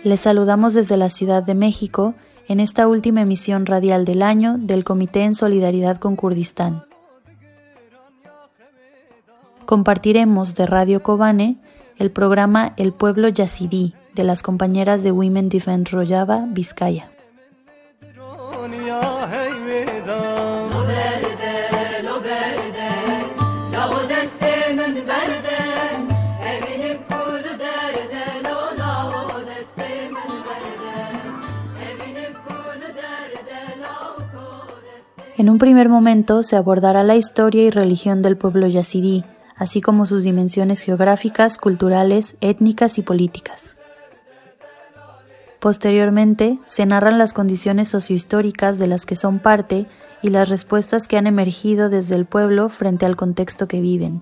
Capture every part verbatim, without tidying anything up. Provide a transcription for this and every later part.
Les saludamos desde la Ciudad de México en esta última emisión radial del año del Comité en Solidaridad con Kurdistán. Compartiremos de Radio Kobane el programa El Pueblo Yazidí de las compañeras de Women Defend Rojava, Vizcaya. En un primer momento se abordará la historia y religión del pueblo yazidí, así como sus dimensiones geográficas, culturales, étnicas y políticas. Posteriormente, se narran las condiciones sociohistóricas de las que son parte y las respuestas que han emergido desde el pueblo frente al contexto que viven.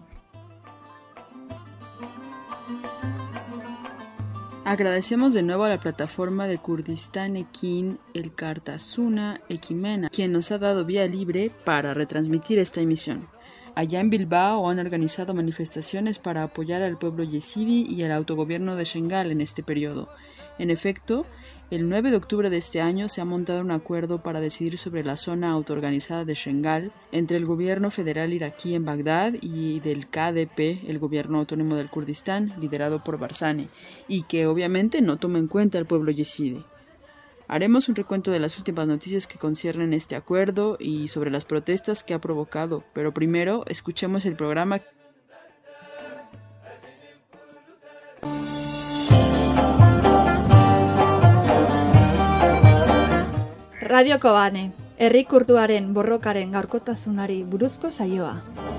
Agradecemos de nuevo a la plataforma de Kurdistán Ekin El Kartasuna Ekimena, quien nos ha dado vía libre para retransmitir esta emisión. Allá en Bilbao han organizado manifestaciones para apoyar al pueblo yezidi y al autogobierno de Shengal en este periodo. En efecto, el nueve de octubre de este año se ha montado un acuerdo para decidir sobre la zona autoorganizada de Shengal entre el gobierno federal iraquí en Bagdad y del K D P, el gobierno autónomo del Kurdistán, liderado por Barzani, y que obviamente no toma en cuenta al pueblo yezidi. Haremos un recuento de las últimas noticias que conciernen este acuerdo y sobre las protestas que ha provocado, pero primero escuchemos el programa. Radio Kobane, herri kurduaren borrokaren gaurkotasunari buruzko saioa.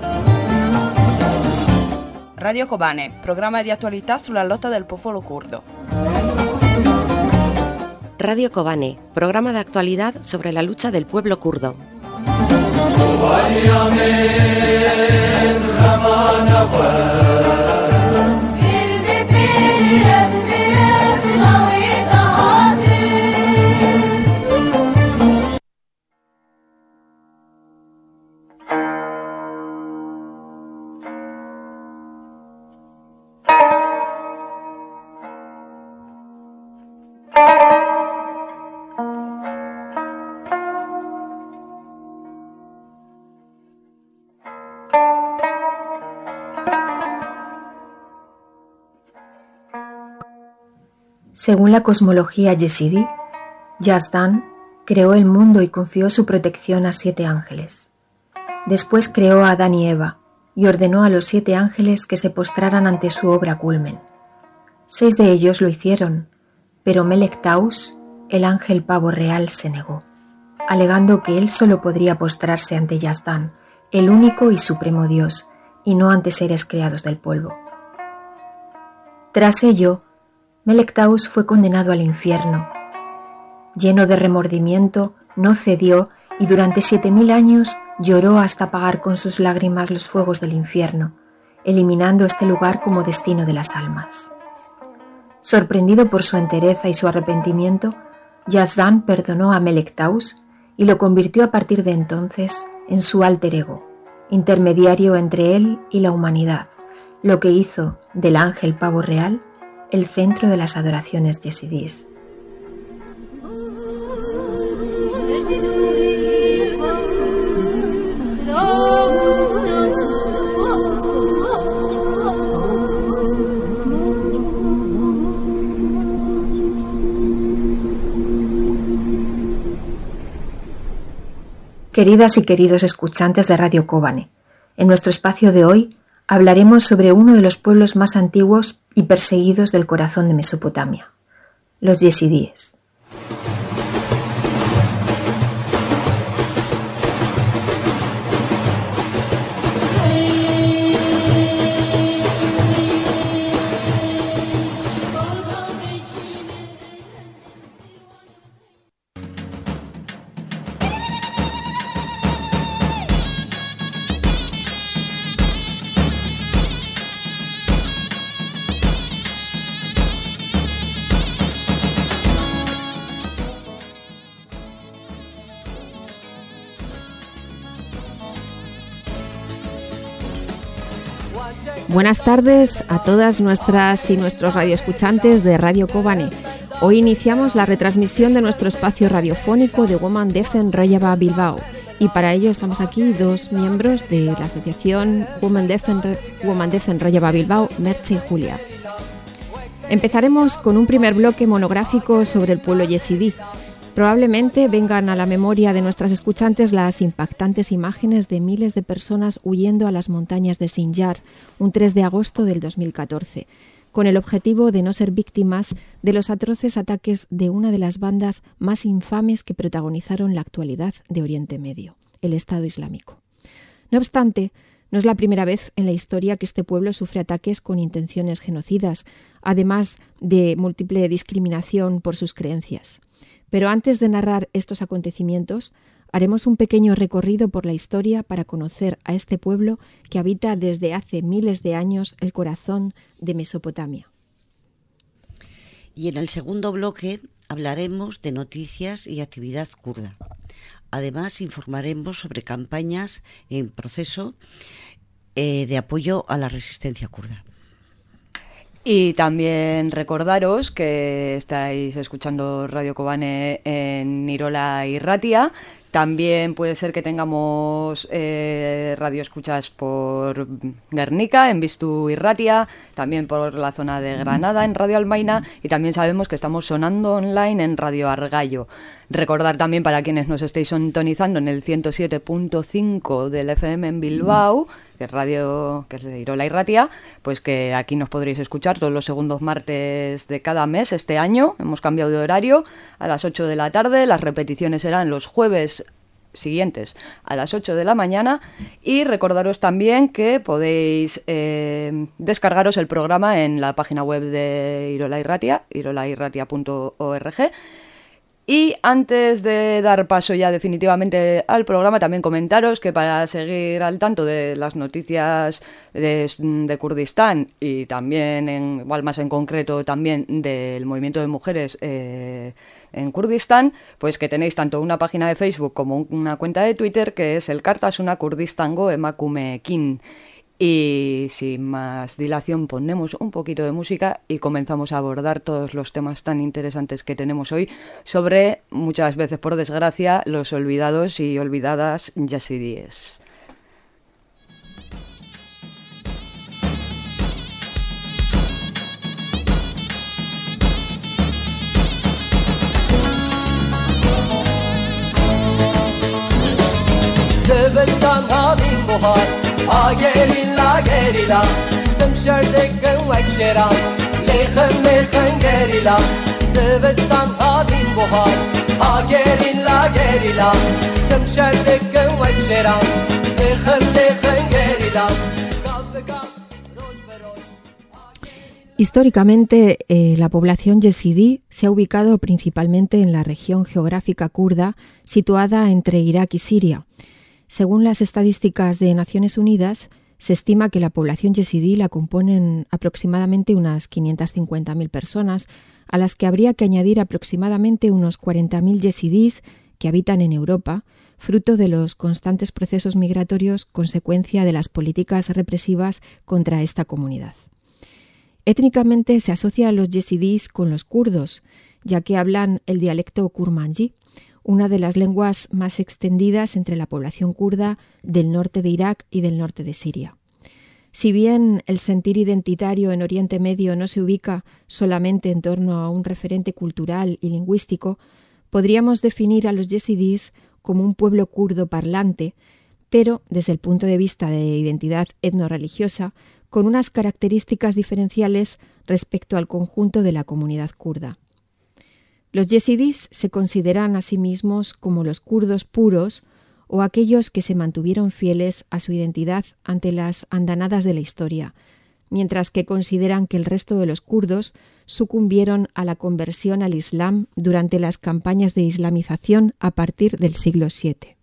Radio Kobane, programa di attualità sulla lotta del popolo curdo. Radio Kobane, programa de actualidad sobre la lucha del pueblo kurdo. Según la cosmología yezidí, Yazdan creó el mundo y confió su protección a siete ángeles. Después creó a Adán y Eva y ordenó a los siete ángeles que se postraran ante su obra culmen. Seis de ellos lo hicieron, pero Melek Taus, el ángel pavo real, se negó, alegando que él solo podría postrarse ante Yazdan, el único y supremo Dios, y no ante seres creados del polvo. Tras ello, Melek Taus fue condenado al infierno. Lleno de remordimiento, no cedió y durante siete mil años lloró hasta apagar con sus lágrimas los fuegos del infierno, eliminando este lugar como destino de las almas. Sorprendido por su entereza y su arrepentimiento, Yazdan perdonó a Melek Taus y lo convirtió a partir de entonces en su alter ego, intermediario entre él y la humanidad, lo que hizo del ángel pavo real el centro de las adoraciones yezidíes. Queridas y queridos escuchantes de Radio Kobane, en nuestro espacio de hoy hablaremos sobre uno de los pueblos más antiguos y perseguidos del corazón de Mesopotamia, los yezidíes. Buenas tardes a todas nuestras y nuestros radioescuchantes de Radio Kobane. Hoy iniciamos la retransmisión de nuestro espacio radiofónico de Women Defen Rojava Bilbao y para ello estamos aquí dos miembros de la asociación Women Defen, Women Defen Rojava Bilbao, Merche y Julia. Empezaremos con un primer bloque monográfico sobre el pueblo yezidí. Probablemente vengan a la memoria de nuestras escuchantes las impactantes imágenes de miles de personas huyendo a las montañas de Sinjar un tres de agosto del dos mil catorce, con el objetivo de no ser víctimas de los atroces ataques de una de las bandas más infames que protagonizaron la actualidad de Oriente Medio, el Estado Islámico. No obstante, no es la primera vez en la historia que este pueblo sufre ataques con intenciones genocidas, además de múltiple discriminación por sus creencias. Pero antes de narrar estos acontecimientos, haremos un pequeño recorrido por la historia para conocer a este pueblo que habita desde hace miles de años el corazón de Mesopotamia. Y en el segundo bloque hablaremos de noticias y actividad kurda. Además, informaremos sobre campañas en proceso eh, de apoyo a la resistencia kurda. Y también recordaros que estáis escuchando Radio Kobane en Irola y Ratia. También puede ser que tengamos eh, radioescuchas por Guernica, en Biztu y Ratia, también por la zona de Granada, en Radio Almaina, y también sabemos que estamos sonando online en Radio Argallo. Recordar también para quienes nos estéis sintonizando en el ciento siete punto cinco del F M en Bilbao, que es radio, que es de Irola y Ratia, pues que aquí nos podréis escuchar todos los segundos martes de cada mes este año. Hemos cambiado de horario a las ocho de la tarde, las repeticiones serán los jueves siguientes a las ocho de la mañana, y recordaros también que podéis eh, descargaros el programa en la página web de Irola y Ratia, irola y ratia punto org. Y antes de dar paso ya definitivamente al programa, también comentaros que para seguir al tanto de las noticias de, de Kurdistán y también, en, igual más en concreto, también del movimiento de mujeres eh, en Kurdistán, pues que tenéis tanto una página de Facebook como una cuenta de Twitter que es el Kartasuna Kurdistango Emakumeekin. Y sin más dilación ponemos un poquito de música y comenzamos a abordar todos los temas tan interesantes que tenemos hoy sobre, muchas veces por desgracia, los olvidados y olvidadas yazidíes. آگری لاگری لا تمشر دکن وکشرا لیخن لیخن گری لا زبستان آدین بوهار آگری لاگری لا تمشر دکن وکشرا لیخن لیخن گری لا. Históricamente, eh, la población yezidí se ha ubicado principalmente en la región geográfica kurda situada entre Irak y Siria. Según las estadísticas de Naciones Unidas, se estima que la población yezidí la componen aproximadamente unas quinientas cincuenta mil personas, a las que habría que añadir aproximadamente unos cuarenta mil yezidíes que habitan en Europa, fruto de los constantes procesos migratorios consecuencia de las políticas represivas contra esta comunidad. Étnicamente se asocia a los yezidíes con los kurdos, ya que hablan el dialecto kurmanji, una de las lenguas más extendidas entre la población kurda del norte de Irak y del norte de Siria. Si bien el sentir identitario en Oriente Medio no se ubica solamente en torno a un referente cultural y lingüístico, podríamos definir a los yezidíes como un pueblo kurdo parlante, pero desde el punto de vista de identidad etnorreligiosa, con unas características diferenciales respecto al conjunto de la comunidad kurda. Los yezidíes se consideran a sí mismos como los kurdos puros o aquellos que se mantuvieron fieles a su identidad ante las andanadas de la historia, mientras que consideran que el resto de los kurdos sucumbieron a la conversión al Islam durante las campañas de islamización a partir del siglo siete.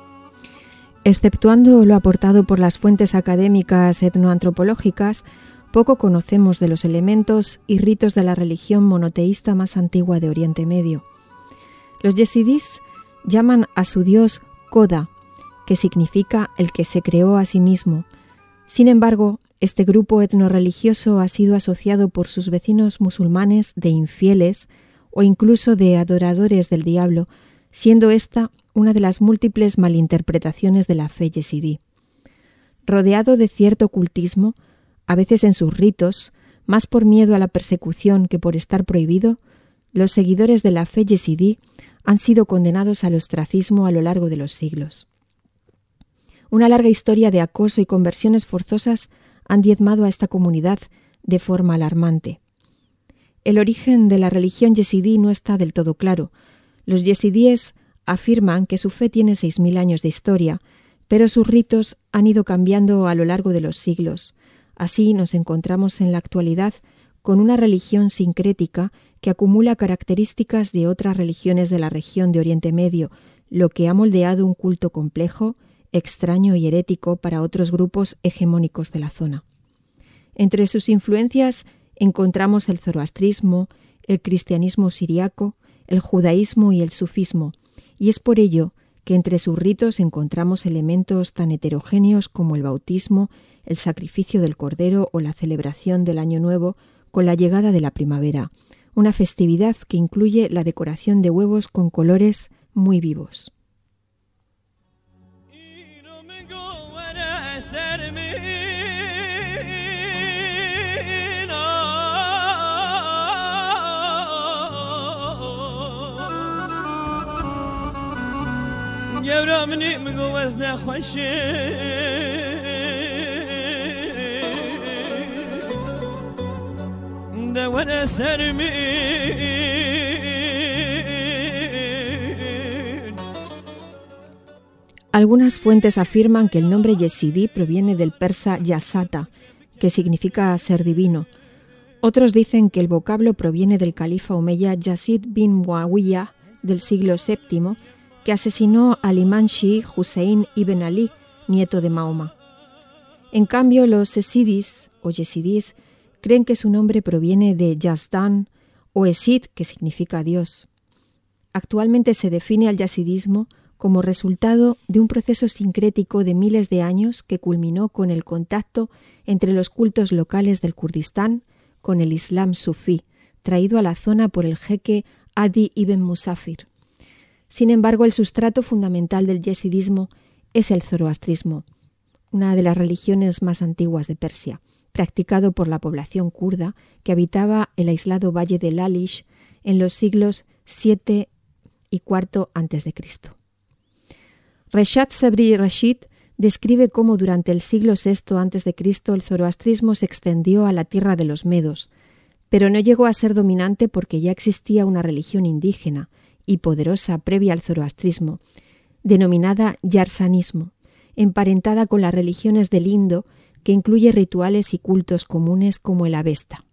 Exceptuando lo aportado por las fuentes académicas etnoantropológicas, poco conocemos de los elementos y ritos de la religión monoteísta más antigua de Oriente Medio. Los yezidíes llaman a su dios Khoda, que significa el que se creó a sí mismo. Sin embargo, este grupo etnorreligioso ha sido asociado por sus vecinos musulmanes de infieles o incluso de adoradores del diablo, siendo esta una de las múltiples malinterpretaciones de la fe yezidí. Rodeado de cierto ocultismo, a veces en sus ritos, más por miedo a la persecución que por estar prohibido, los seguidores de la fe yezidí han sido condenados al ostracismo a lo largo de los siglos. Una larga historia de acoso y conversiones forzosas han diezmado a esta comunidad de forma alarmante. El origen de la religión yezidí no está del todo claro. Los yezidíes afirman que su fe tiene seis mil años de historia, pero sus ritos han ido cambiando a lo largo de los siglos. Así nos encontramos en la actualidad con una religión sincrética que acumula características de otras religiones de la región de Oriente Medio, lo que ha moldeado un culto complejo, extraño y herético para otros grupos hegemónicos de la zona. Entre sus influencias encontramos el zoroastrismo, el cristianismo siriaco, el judaísmo y el sufismo, y es por ello que entre sus ritos encontramos elementos tan heterogéneos como el bautismo, el sacrificio del cordero o la celebración del Año Nuevo con la llegada de la primavera, una festividad que incluye la decoración de huevos con colores muy vivos. Algunas fuentes afirman que el nombre yezidí proviene del persa yasata, que significa ser divino. Otros dicen que el vocablo proviene del califa omeya Yazid bin Muawiyah del siglo séptimo, que asesinó al imán chií Hussein ibn Ali, nieto de Mahoma. En cambio, los esidís o yezidís creen que su nombre proviene de Yazdan o Esid, que significa Dios. Actualmente se define al yazidismo como resultado de un proceso sincrético de miles de años que culminó con el contacto entre los cultos locales del Kurdistán con el Islam sufí, traído a la zona por el jeque Adi ibn Musafir. Sin embargo, el sustrato fundamental del yezidismo es el zoroastrismo, una de las religiones más antiguas de Persia, practicado por la población kurda que habitaba el aislado valle de Lalish en los siglos siete y cuarto antes de Cristo. Reshad Sabri Rashid describe cómo durante el siglo sexto antes de Cristo el zoroastrismo se extendió a la tierra de los medos, pero no llegó a ser dominante porque ya existía una religión indígena y poderosa previa al zoroastrismo, denominada yarsanismo, emparentada con las religiones del Indo, que incluye rituales y cultos comunes como el Avesta.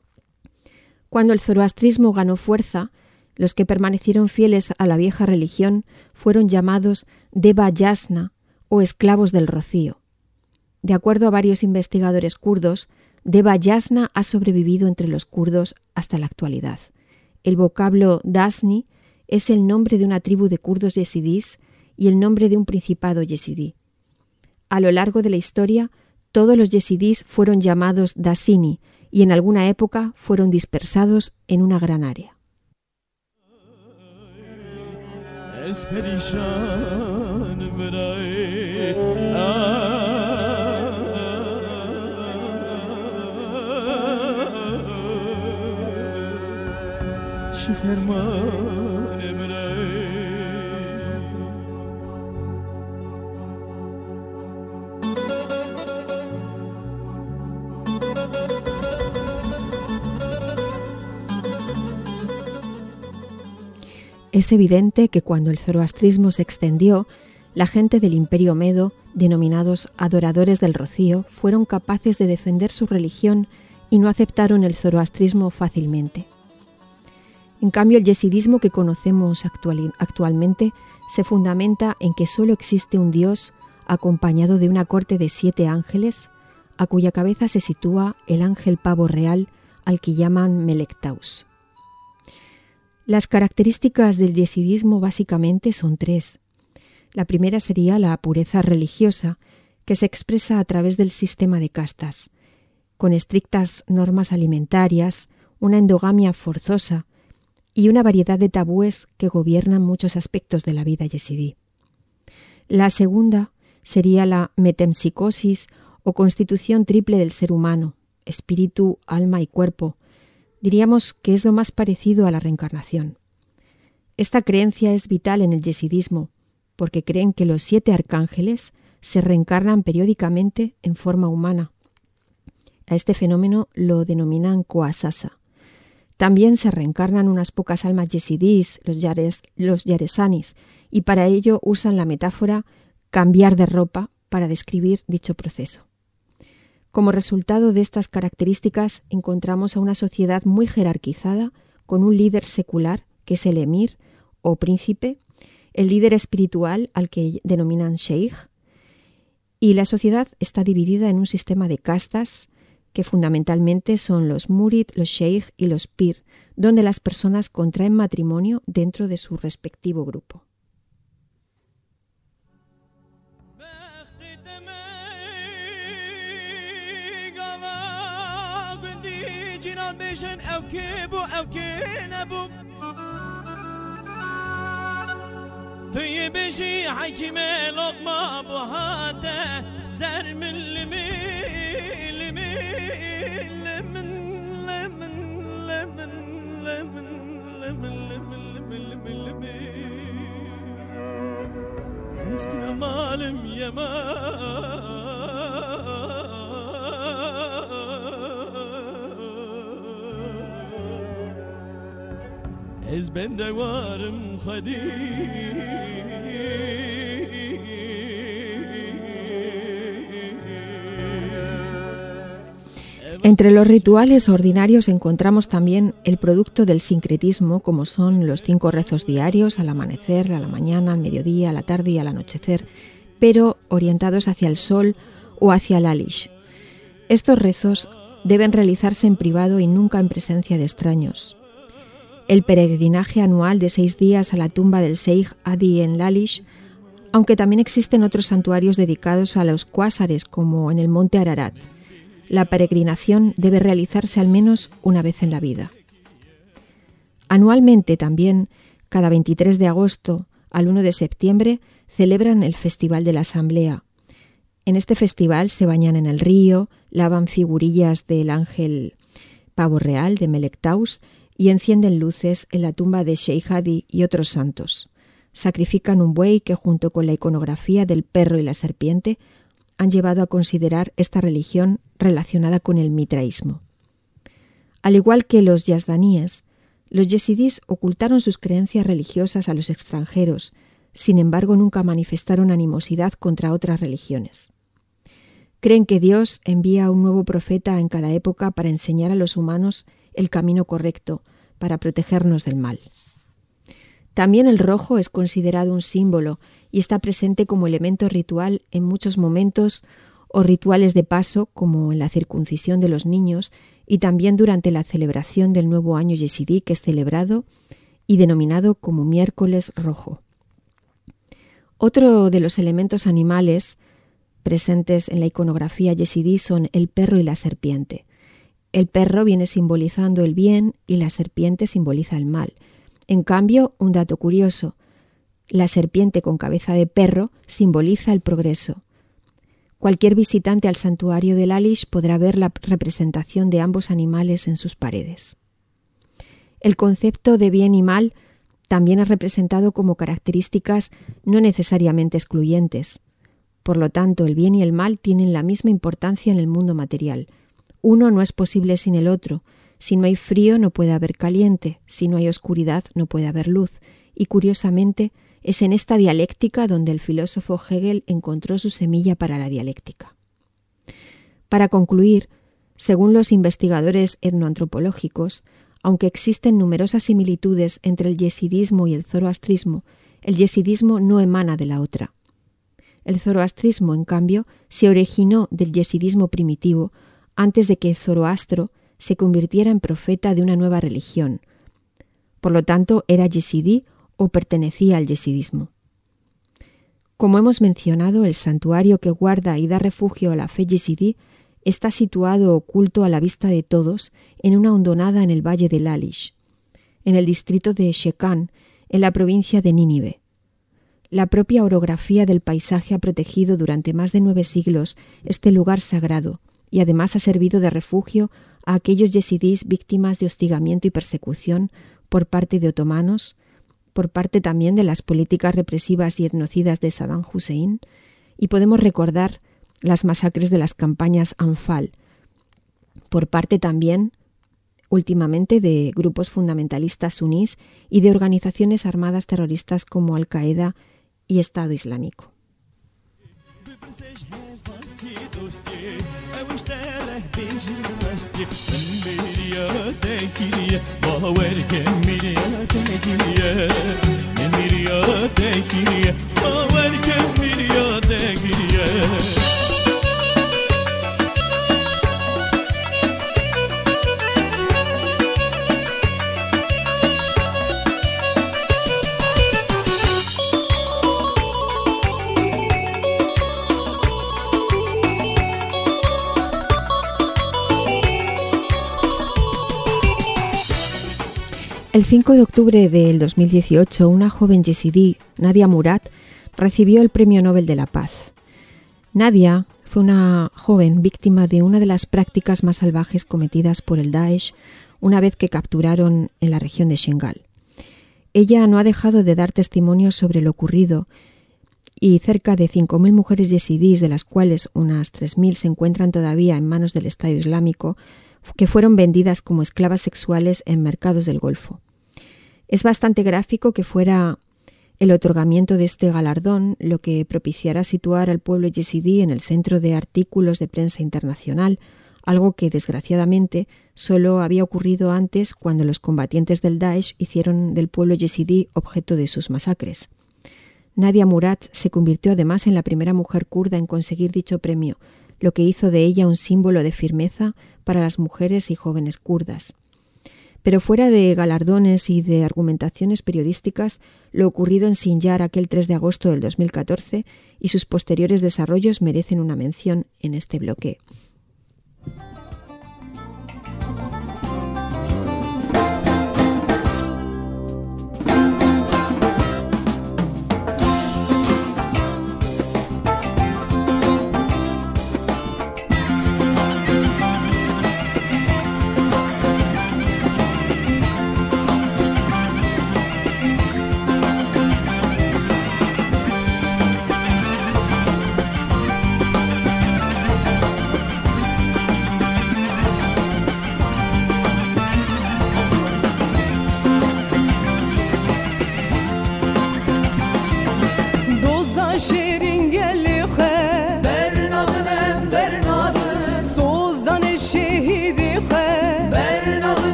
Cuando el zoroastrismo ganó fuerza, los que permanecieron fieles a la vieja religión fueron llamados Deva Yasna o esclavos del rocío. De acuerdo a varios investigadores kurdos, Deva Yasna ha sobrevivido entre los kurdos hasta la actualidad. El vocablo Dasni es el nombre de una tribu de kurdos yezidís y el nombre de un principado yezidí. A lo largo de la historia, todos los yezidís fueron llamados Dasini y en alguna época fueron dispersados en una gran área. Es evidente que cuando el zoroastrismo se extendió, la gente del Imperio Medo, denominados adoradores del rocío, fueron capaces de defender su religión y no aceptaron el zoroastrismo fácilmente. En cambio, el yezidismo que conocemos actual, actualmente se fundamenta en que solo existe un Dios acompañado de una corte de siete ángeles, a cuya cabeza se sitúa el ángel pavo real al que llaman Melek Taus. Las características del yesidismo básicamente son tres. La primera sería la pureza religiosa, que se expresa a través del sistema de castas, con estrictas normas alimentarias, una endogamia forzosa y una variedad de tabúes que gobiernan muchos aspectos de la vida yesidí. La segunda sería la metempsicosis o constitución triple del ser humano, espíritu, alma y cuerpo. Diríamos que es lo más parecido a la reencarnación. Esta creencia es vital en el yesidismo, porque creen que los siete arcángeles se reencarnan periódicamente en forma humana. A este fenómeno lo denominan Koasasa. También se reencarnan unas pocas almas yesidís, los, yares, los yaresanis, y para ello usan la metáfora cambiar de ropa para describir dicho proceso. Como resultado de estas características encontramos a una sociedad muy jerarquizada con un líder secular, que es el emir o príncipe, el líder espiritual al que denominan sheikh, y la sociedad está dividida en un sistema de castas que fundamentalmente son los murid, los sheikh y los pir, donde las personas contraen matrimonio dentro de su respectivo grupo. توی بشی حکیم لقما بهاته زر من لمن لمن لمن لمن لمن لمن لمن لمن لمن لمن مسكنا مالم يما از بندوارم خدی. Entre los rituales ordinarios encontramos también el producto del sincretismo, como son los cinco rezos diarios al amanecer, a la mañana, al mediodía, a la tarde y al anochecer, pero orientados hacia el sol o hacia el Alish. Estos rezos deben realizarse en privado y nunca en presencia de extraños. El peregrinaje anual de seis días a la tumba del Sheikh Adi en Lalish, aunque también existen otros santuarios dedicados a los cuásares, como en el monte Ararat. La peregrinación debe realizarse al menos una vez en la vida. Anualmente también, cada veintitrés de agosto al uno de septiembre, celebran el Festival de la Asamblea. En este festival se bañan en el río, lavan figurillas del ángel pavo real de Melek Taus y encienden luces en la tumba de Sheikh Adi y otros santos. Sacrifican un buey que, junto con la iconografía del perro y la serpiente, han llevado a considerar esta religión relacionada con el mitraísmo. Al igual que los yazdaníes, los yesidís ocultaron sus creencias religiosas a los extranjeros, sin embargo nunca manifestaron animosidad contra otras religiones. Creen que Dios envía a un nuevo profeta en cada época para enseñar a los humanos el camino correcto, para protegernos del mal. También el rojo es considerado un símbolo y está presente como elemento ritual en muchos momentos o rituales de paso, como en la circuncisión de los niños y también durante la celebración del nuevo año yesidí, que es celebrado y denominado como miércoles rojo. Otro de los elementos animales presentes en la iconografía yesidí son el perro y la serpiente. El perro viene simbolizando el bien y la serpiente simboliza el mal. En cambio, un dato curioso, la serpiente con cabeza de perro simboliza el progreso. Cualquier visitante al santuario del Alish podrá ver la representación de ambos animales en sus paredes. El concepto de bien y mal también es representado como características no necesariamente excluyentes. Por lo tanto, el bien y el mal tienen la misma importancia en el mundo material. Uno no es posible sin el otro. Si no hay frío, no puede haber caliente. Si no hay oscuridad, no puede haber luz. Y curiosamente, es en esta dialéctica donde el filósofo Hegel encontró su semilla para la dialéctica. Para concluir, según los investigadores etnoantropológicos, aunque existen numerosas similitudes entre el yesidismo y el zoroastrismo, el yesidismo no emana de la otra. El zoroastrismo, en cambio, se originó del yesidismo primitivo antes de que Zoroastro se convirtiera en profeta de una nueva religión. Por lo tanto, era yesidí o pertenecía al yesidismo. Como hemos mencionado, el santuario que guarda y da refugio a la fe yesidí está situado oculto a la vista de todos en una hondonada en el valle de Lalish, en el distrito de Shekan, en la provincia de Nínive. La propia orografía del paisaje ha protegido durante más de nueve siglos este lugar sagrado y además ha servido de refugio a aquellos yesidís víctimas de hostigamiento y persecución por parte de otomanos, por parte también de las políticas represivas y etnocidas de Saddam Hussein, y podemos recordar las masacres de las campañas Anfal, por parte también, últimamente, de grupos fundamentalistas sunís y de organizaciones armadas terroristas como Al-Qaeda y Estado Islámico. El cinco de octubre del dos mil dieciocho, una joven yesidí, Nadia Murad, recibió el Premio Nobel de la Paz. Nadia fue una joven víctima de una de las prácticas más salvajes cometidas por el Daesh una vez que capturaron en la región de Shingal. Ella no ha dejado de dar testimonio sobre lo ocurrido y cerca de cinco mil mujeres yesidíes, de las cuales unas tres mil se encuentran todavía en manos del Estado Islámico, que fueron vendidas como esclavas sexuales en mercados del Golfo. Es bastante gráfico que fuera el otorgamiento de este galardón lo que propiciara situar al pueblo yesidí en el centro de artículos de prensa internacional, algo que desgraciadamente solo había ocurrido antes cuando los combatientes del Daesh hicieron del pueblo yesidí objeto de sus masacres. Nadia Murad se convirtió además en la primera mujer kurda en conseguir dicho premio, lo que hizo de ella un símbolo de firmeza para las mujeres y jóvenes kurdas. Pero fuera de galardones y de argumentaciones periodísticas, lo ocurrido en Sinjar aquel tres de agosto del dos mil catorce y sus posteriores desarrollos merecen una mención en este bloque.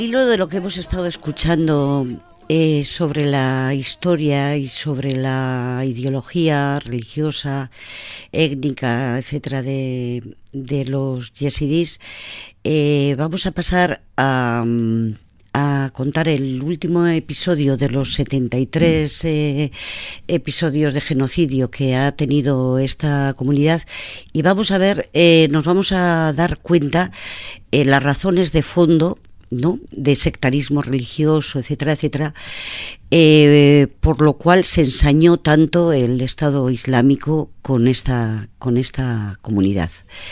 hilo de lo que hemos estado escuchando eh, sobre la historia y sobre la ideología religiosa, étnica, etcétera, de, de los yazidís, eh, vamos a pasar a, a contar el último episodio de los setenta y tres eh, episodios de genocidio que ha tenido esta comunidad, y vamos a ver, eh, nos vamos a dar cuenta eh, las razones de fondo, ¿no?, de sectarismo religioso, etcétera, etcétera, eh, por lo cual se ensañó tanto el Estado Islámico con esta, con esta comunidad.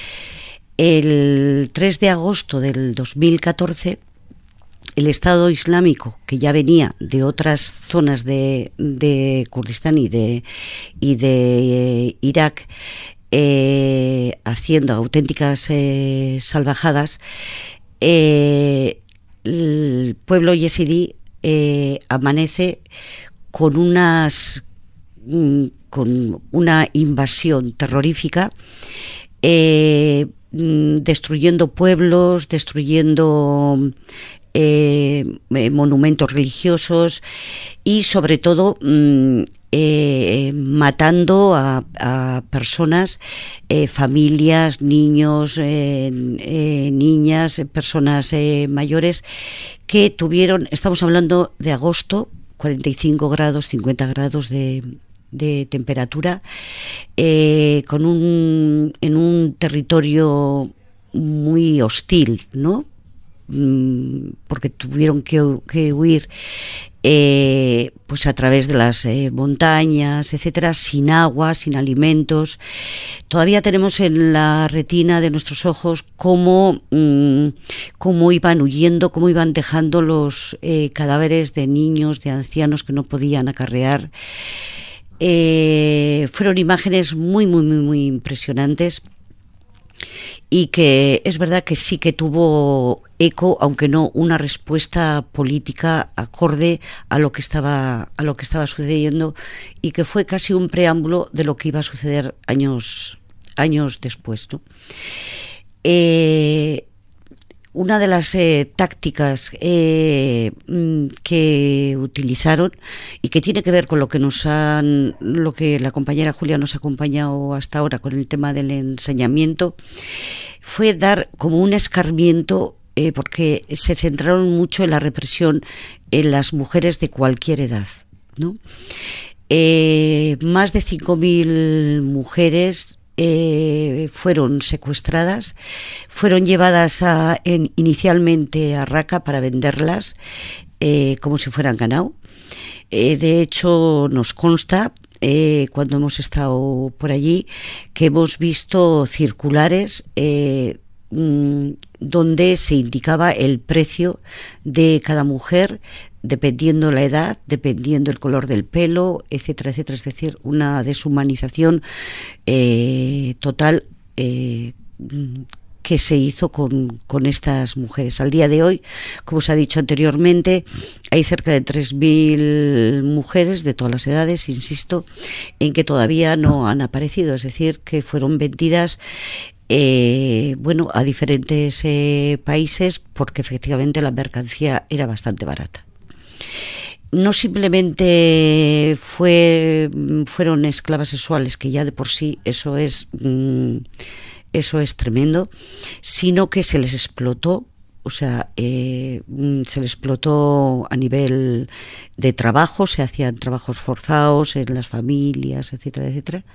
El tres de agosto del dos mil catorce, el Estado Islámico, que ya venía de otras zonas de, de Kurdistán y de, y de eh, Irak, eh, haciendo auténticas eh, salvajadas, eh, el pueblo yezidí eh, amanece con unas con una invasión terrorífica, eh, destruyendo pueblos, destruyendo eh, monumentos religiosos y sobre todo mmm, Eh, matando a, a personas, eh, familias, niños, eh, eh, niñas, personas eh, mayores que tuvieron, estamos hablando de agosto, cuarenta y cinco grados, cincuenta grados de, de temperatura, eh, con un, en un territorio muy hostil, ¿no? Porque tuvieron que, que huir eh, pues a través de las eh, montañas, etcétera, sin agua, sin alimentos. Todavía tenemos en la retina de nuestros ojos cómo, mmm, cómo iban huyendo, cómo iban dejando los eh, cadáveres de niños, de ancianos que no podían acarrear. Eh, fueron imágenes muy, muy, muy, muy impresionantes. Y que es verdad que sí que tuvo eco, aunque no una respuesta política acorde a lo que estaba a lo que estaba sucediendo, y que fue casi un preámbulo de lo que iba a suceder años años después, ¿no? Eh, una de las eh, tácticas eh, que utilizaron y que tiene que ver con lo que nos han, lo que la compañera Julia nos ha acompañado hasta ahora con el tema del ensañamiento, fue dar como un escarmiento, eh, porque se centraron mucho en la represión en las mujeres de cualquier edad, ¿no? Eh, más de cinco mil mujeres Eh, fueron secuestradas, fueron llevadas a, en, inicialmente a Raqqa para venderlas eh, como si fueran ganado. Eh, de hecho, nos consta, eh, cuando hemos estado por allí, que hemos visto circulares eh, mmm, donde se indicaba el precio de cada mujer, dependiendo la edad, dependiendo el color del pelo, etcétera, etcétera. Es decir, una deshumanización eh, total eh, que se hizo con, con estas mujeres. Al día de hoy, como se ha dicho anteriormente, hay cerca de tres mil mujeres de todas las edades, insisto, en que todavía no han aparecido, es decir, que fueron vendidas Eh, bueno, a diferentes eh, países, porque efectivamente la mercancía era bastante barata. No simplemente fue, fueron esclavas sexuales, que ya de por sí eso es, eso es tremendo, sino que se les explotó. O sea, eh, se les explotó a nivel de trabajo, se hacían trabajos forzados en las familias, etcétera, etcétera.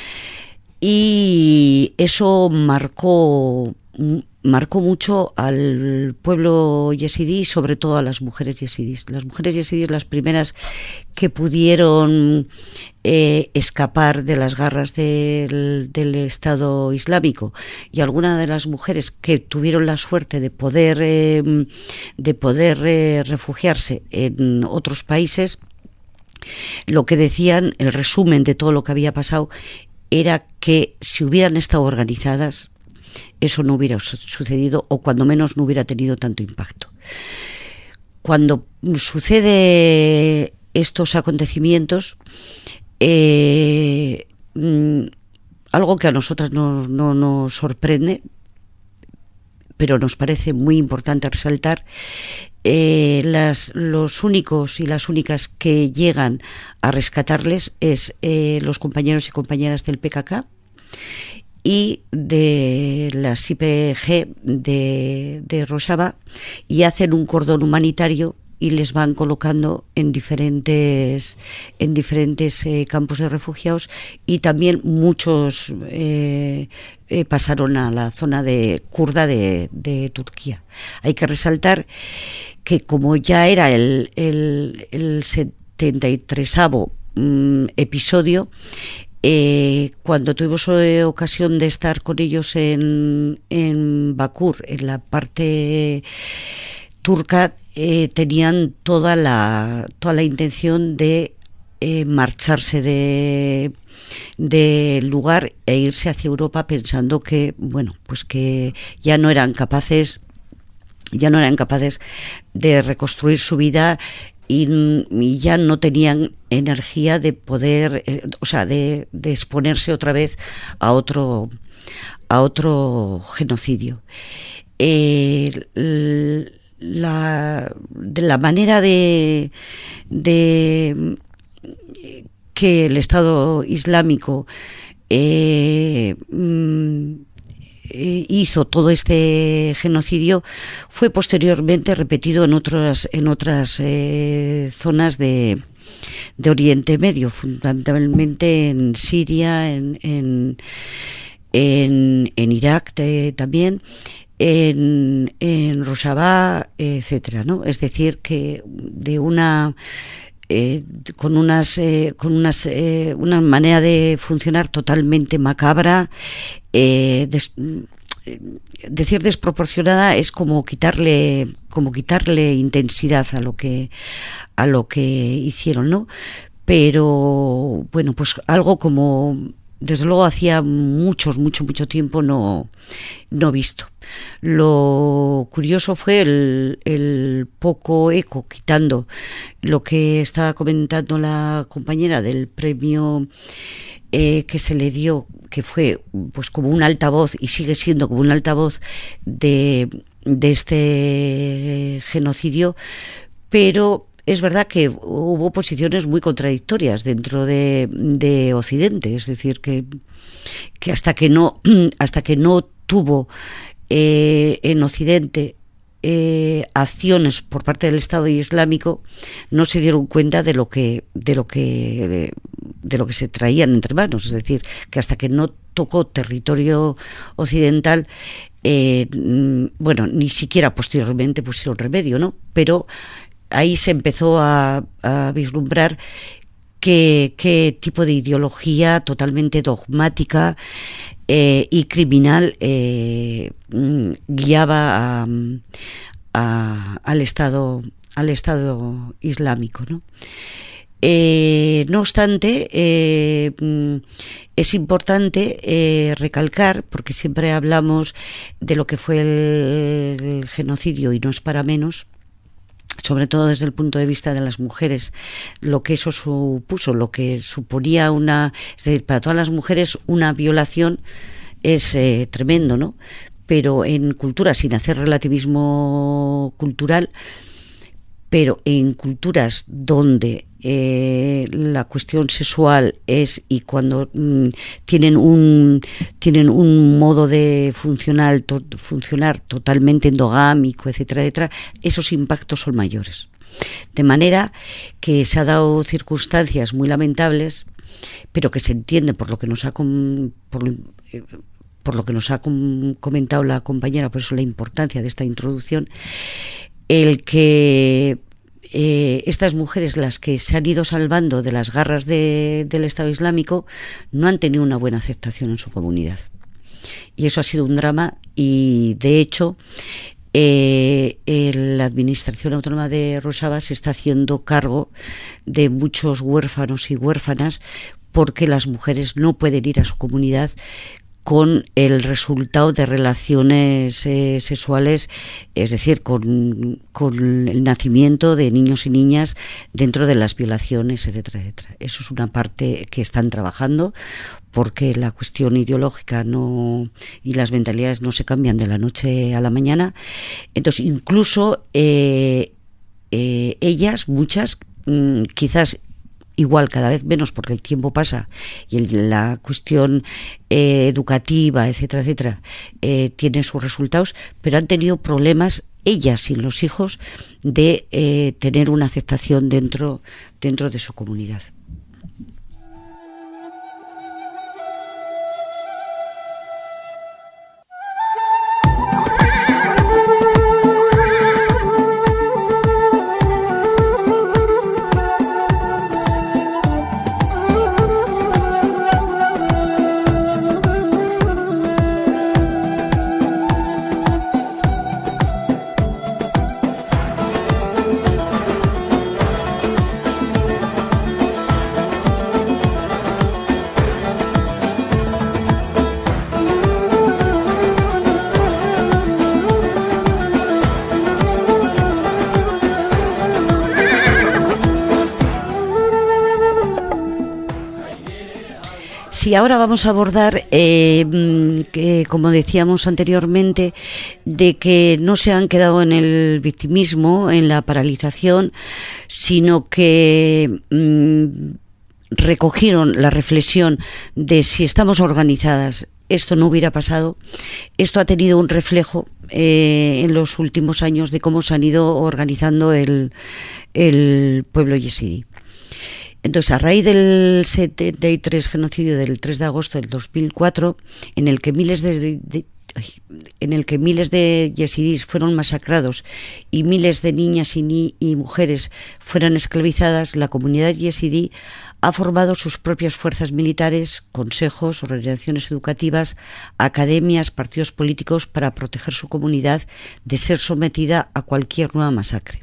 Y eso marcó marcó mucho al pueblo yezidí, sobre todo a las mujeres yezidís. Las mujeres yezidís, las primeras que pudieron eh, escapar de las garras del, del Estado Islámico, y algunas de las mujeres que tuvieron la suerte de poder eh, de poder eh, refugiarse en otros países, lo que decían, el resumen de todo lo que había pasado, era que si hubieran estado organizadas, eso no hubiera sucedido, o cuando menos no hubiera tenido tanto impacto. Cuando sucede estos acontecimientos, eh, algo que a nosotras no, no nos sorprende, pero nos parece muy importante resaltar, eh, las, los únicos y las únicas que llegan a rescatarles es eh, los compañeros y compañeras del P K K y de las I P G de, de Rojava, y hacen un cordón humanitario y les van colocando en diferentes en diferentes eh, campos de refugiados, y también muchos eh, eh, pasaron a la zona de kurda de, de Turquía. Hay que resaltar que como ya era el, el, el setenta y tresavo mm, episodio, Eh, cuando tuvimos eh, ocasión de estar con ellos en, en Bakur, en la parte turca, eh, tenían toda la, toda la intención de eh, marcharse de del lugar e irse hacia Europa, pensando que, bueno, pues que ya no eran capaces, ya no eran capaces de reconstruir su vida, y, y ya no tenían energía de poder, eh, o sea, de, de exponerse otra vez a otro a otro genocidio. Eh, la, de la manera de, de que el Estado Islámico eh, hizo todo este genocidio fue posteriormente repetido en otras en otras eh, zonas de, de Oriente Medio, fundamentalmente en Siria, en en, en, en Irak eh, también, en, en Rojava, etcétera, ¿no? Es decir, que de una Eh, con unas eh, con unas eh, una manera de funcionar totalmente macabra, eh, des, decir desproporcionada es como quitarle como quitarle intensidad a lo que a lo que hicieron, ¿no? Pero bueno, pues algo como desde luego hacía muchos mucho mucho tiempo no no visto. Lo curioso fue el, el poco eco, quitando lo que estaba comentando la compañera del premio eh, que se le dio, que fue pues como un altavoz, y sigue siendo como un altavoz de, de este genocidio, pero es verdad que hubo posiciones muy contradictorias dentro de, de Occidente, es decir, que, que hasta que no hasta que no tuvo eh, en Occidente eh, acciones por parte del Estado Islámico, no se dieron cuenta de lo que de lo que de lo que se traían entre manos. Es decir, que hasta que no tocó territorio occidental, eh, bueno, ni siquiera posteriormente pusieron remedio, ¿no? Pero ahí se empezó a, a vislumbrar qué, qué tipo de ideología totalmente dogmática eh, y criminal eh, guiaba a, a, al Estado al Estado Islámico, ¿no? Eh, no obstante, eh, es importante eh, recalcar, porque siempre hablamos de lo que fue el, el genocidio y no es para menos, sobre todo desde el punto de vista de las mujeres, lo que eso supuso, lo que suponía una, es decir, para todas las mujeres una violación es eh, tremendo, ¿no? Pero en culturas, sin hacer relativismo cultural, pero en culturas donde eh, la cuestión sexual es, y cuando mm, tienen un tienen un modo de funcionar, to, funcionar totalmente endogámico, etcétera, etcétera, esos impactos son mayores. De manera que se ha dado circunstancias muy lamentables, pero que se entiende por lo que nos ha com, por, eh, por lo que nos ha com, comentado la compañera, por eso la importancia de esta introducción, el que eh, estas mujeres, las que se han ido salvando de las garras de, del Estado Islámico, no han tenido una buena aceptación en su comunidad. Y eso ha sido un drama, y de hecho eh, la Administración Autónoma de Rojava se está haciendo cargo de muchos huérfanos y huérfanas, porque las mujeres no pueden ir a su comunidad con el resultado de relaciones eh, sexuales, es decir, con, con el nacimiento de niños y niñas dentro de las violaciones, etcétera, etcétera. Eso es una parte que están trabajando, porque la cuestión ideológica no y las mentalidades no se cambian de la noche a la mañana. Entonces, incluso eh, eh, ellas, muchas, mmm, quizás igual cada vez menos porque el tiempo pasa y el, la cuestión eh, educativa, etcétera, etcétera, eh, tiene sus resultados, pero han tenido problemas ellas y los hijos de eh, tener una aceptación dentro, dentro de su comunidad. Y ahora vamos a abordar, eh, que, como decíamos anteriormente, de que no se han quedado en el victimismo, en la paralización, sino que mmm, recogieron la reflexión de si estamos organizadas, esto no hubiera pasado. Esto ha tenido un reflejo eh, en los últimos años de cómo se han ido organizando el, el pueblo yezidí. Entonces, a raíz del setenta y tres genocidio del tres de agosto del dos mil cuatro, en el que miles de, de, de en el que miles de yezidíes fueron masacrados y miles de niñas y, ni, y mujeres fueron esclavizadas, la comunidad yezidí ha formado sus propias fuerzas militares, consejos, organizaciones educativas, academias, partidos políticos para proteger su comunidad de ser sometida a cualquier nueva masacre.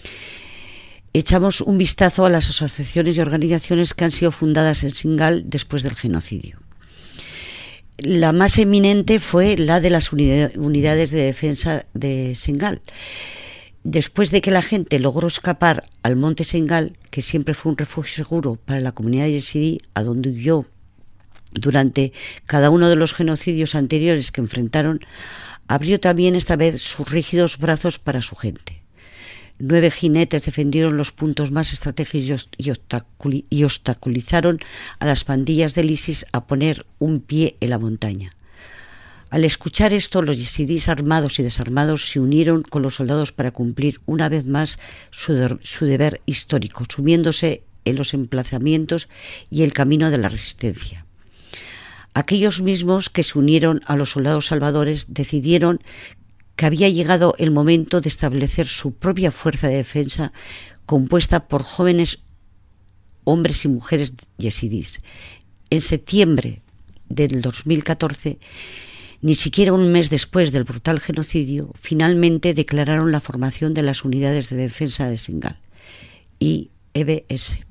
Echamos un vistazo a las asociaciones y organizaciones que han sido fundadas en Singal después del genocidio. La más eminente fue la de las unidades de defensa de Singal. Después de que la gente logró escapar al monte Singal, que siempre fue un refugio seguro para la comunidad yezidí, a donde huyó durante cada uno de los genocidios anteriores que enfrentaron, abrió también esta vez sus rígidos brazos para su gente. Nueve jinetes defendieron los puntos más estratégicos y obstaculizaron a las pandillas del ISIS a poner un pie en la montaña. Al escuchar esto, los yezidíes armados y desarmados se unieron con los soldados para cumplir una vez más su, de, su deber histórico, sumiéndose en los emplazamientos y el camino de la resistencia. Aquellos mismos que se unieron a los soldados salvadores decidieron que había llegado el momento de establecer su propia fuerza de defensa compuesta por jóvenes hombres y mujeres yezidíes. En septiembre del dos mil catorce, ni siquiera un mes después del brutal genocidio, finalmente declararon la formación de las Unidades de Defensa de Singal, I E B S.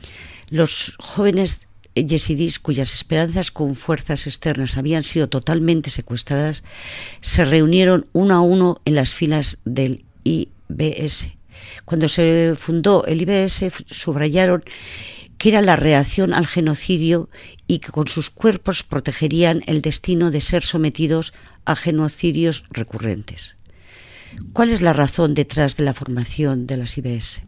Los jóvenes yezidíes, cuyas esperanzas con fuerzas externas habían sido totalmente secuestradas, se reunieron uno a uno en las filas del I B S. Cuando se fundó el I B S, subrayaron que era la reacción al genocidio y que con sus cuerpos protegerían el destino de ser sometidos a genocidios recurrentes. ¿Cuál es la razón detrás de la formación de las I B S?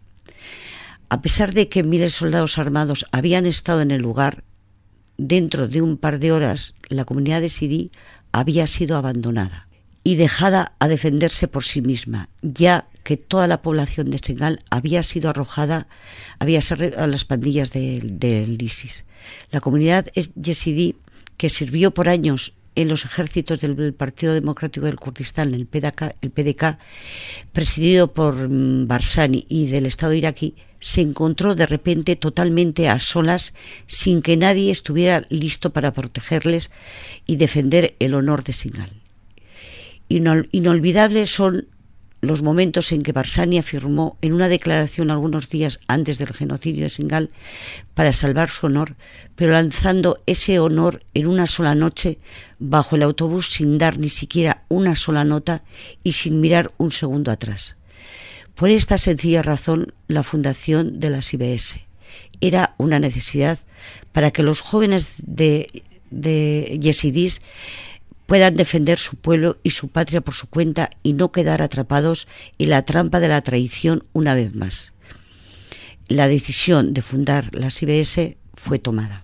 A pesar de que miles de soldados armados habían estado en el lugar, dentro de un par de horas la comunidad yezidí había sido abandonada y dejada a defenderse por sí misma, ya que toda la población de Singal había sido arrojada había sido a las pandillas del de, de ISIS. La comunidad yezidí, que sirvió por años en los ejércitos del Partido Democrático del Kurdistán, el P D K, el P D K, presidido por Barzani, y del Estado iraquí, se encontró de repente totalmente a solas, sin que nadie estuviera listo para protegerles y defender el honor de Singal. Inol- inolvidables son los momentos en que Barzani afirmó en una declaración algunos días antes del genocidio de Singal para salvar su honor, pero lanzando ese honor en una sola noche bajo el autobús sin dar ni siquiera una sola nota y sin mirar un segundo atrás. Por esta sencilla razón, la fundación de las I B S era una necesidad para que los jóvenes de, de yezidíes puedan defender su pueblo y su patria por su cuenta y no quedar atrapados en la trampa de la traición una vez más. La decisión de fundar las I B S fue tomada.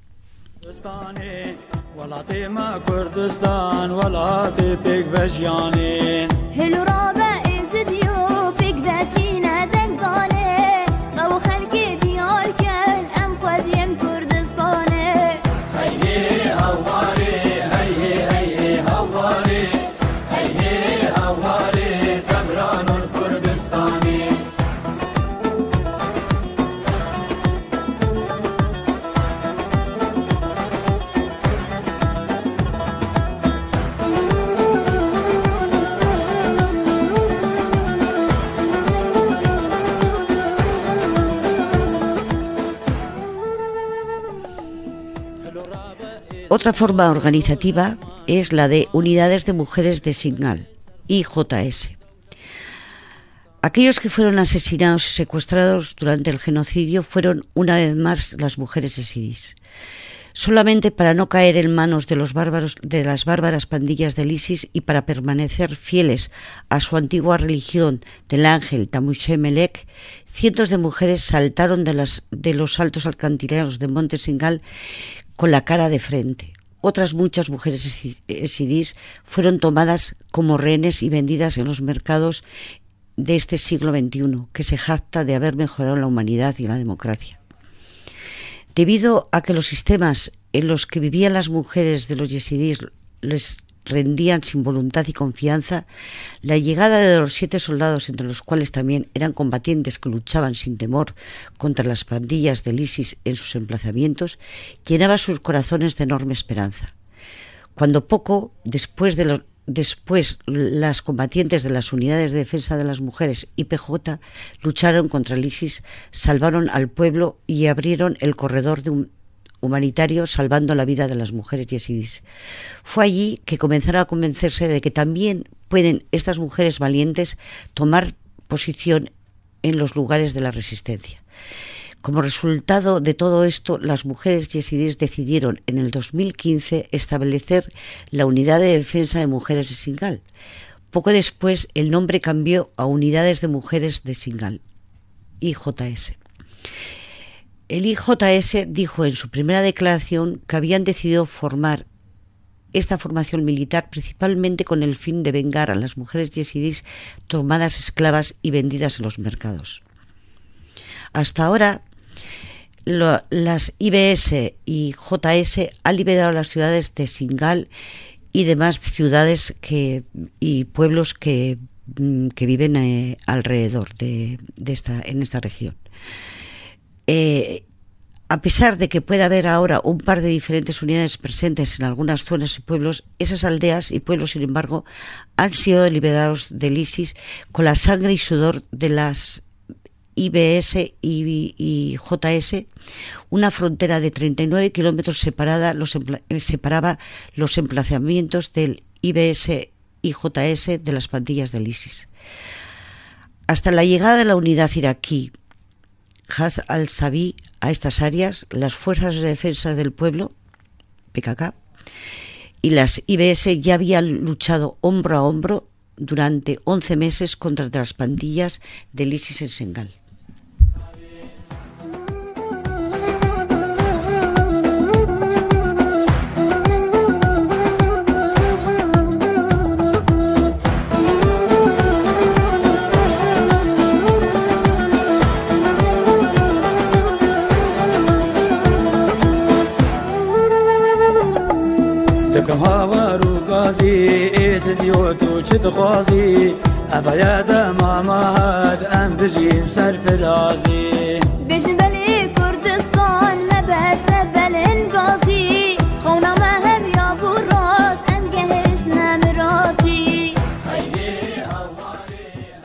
Otra forma organizativa es la de Unidades de Mujeres de Singal, I J S. Aquellos que fueron asesinados y secuestrados durante el genocidio fueron una vez más las mujeres yezidíes. Solamente para no caer en manos de los bárbaros, de las bárbaras pandillas del ISIS y para permanecer fieles a su antigua religión del ángel Tamushe Melek, cientos de mujeres saltaron de, las, de los altos alcantilados de Monte Singal con la cara de frente. Otras muchas mujeres yezidíes fueron tomadas como rehenes y vendidas en los mercados de este siglo veintiuno, que se jacta de haber mejorado la humanidad y la democracia. Debido a que los sistemas en los que vivían las mujeres de los yezidíes les rendían sin voluntad y confianza, la llegada de los siete soldados, entre los cuales también eran combatientes que luchaban sin temor contra las pandillas del ISIS en sus emplazamientos, llenaba sus corazones de enorme esperanza. Cuando poco después de los Después, las combatientes de las Unidades de Defensa de las Mujeres, I P J, lucharon contra el ISIS, salvaron al pueblo y abrieron el corredor de un humanitario, salvando la vida de las mujeres yezidíes. Fue allí que comenzaron a convencerse de que también pueden estas mujeres valientes tomar posición en los lugares de la resistencia. Como resultado de todo esto, las mujeres yezidíes decidieron en el dos mil quince establecer la Unidad de Defensa de Mujeres de Singal. Poco después, el nombre cambió a Unidades de Mujeres de Singal, I J S. El I J S dijo en su primera declaración que habían decidido formar esta formación militar principalmente con el fin de vengar a las mujeres yezidíes tomadas esclavas y vendidas en los mercados. Hasta ahora, Lo, las I B S y J S han liberado las ciudades de Singal y demás ciudades que, y pueblos que, que viven eh, alrededor de, de esta, en esta región. Eh, a pesar de que pueda haber ahora un par de diferentes unidades presentes en algunas zonas y pueblos, esas aldeas y pueblos, sin embargo, han sido liberados del ISIS con la sangre y sudor de las I B S y, y J S, una frontera de treinta y nueve kilómetros separada, los empla, separaba los emplazamientos del I B S y J S de las pandillas del ISIS. Hasta la llegada de la unidad iraquí Has al-Sabi a estas áreas, las Fuerzas de Defensa del Pueblo, P K K, y las I B S ya habían luchado hombro a hombro durante once meses contra las pandillas del ISIS en Singal. تخوازي أبا دا ماما هاد أم بجيم سر فرازي بجبلي كردستان لبس بالإنغازي خونا ما هم يا براس أم جهش نمراتي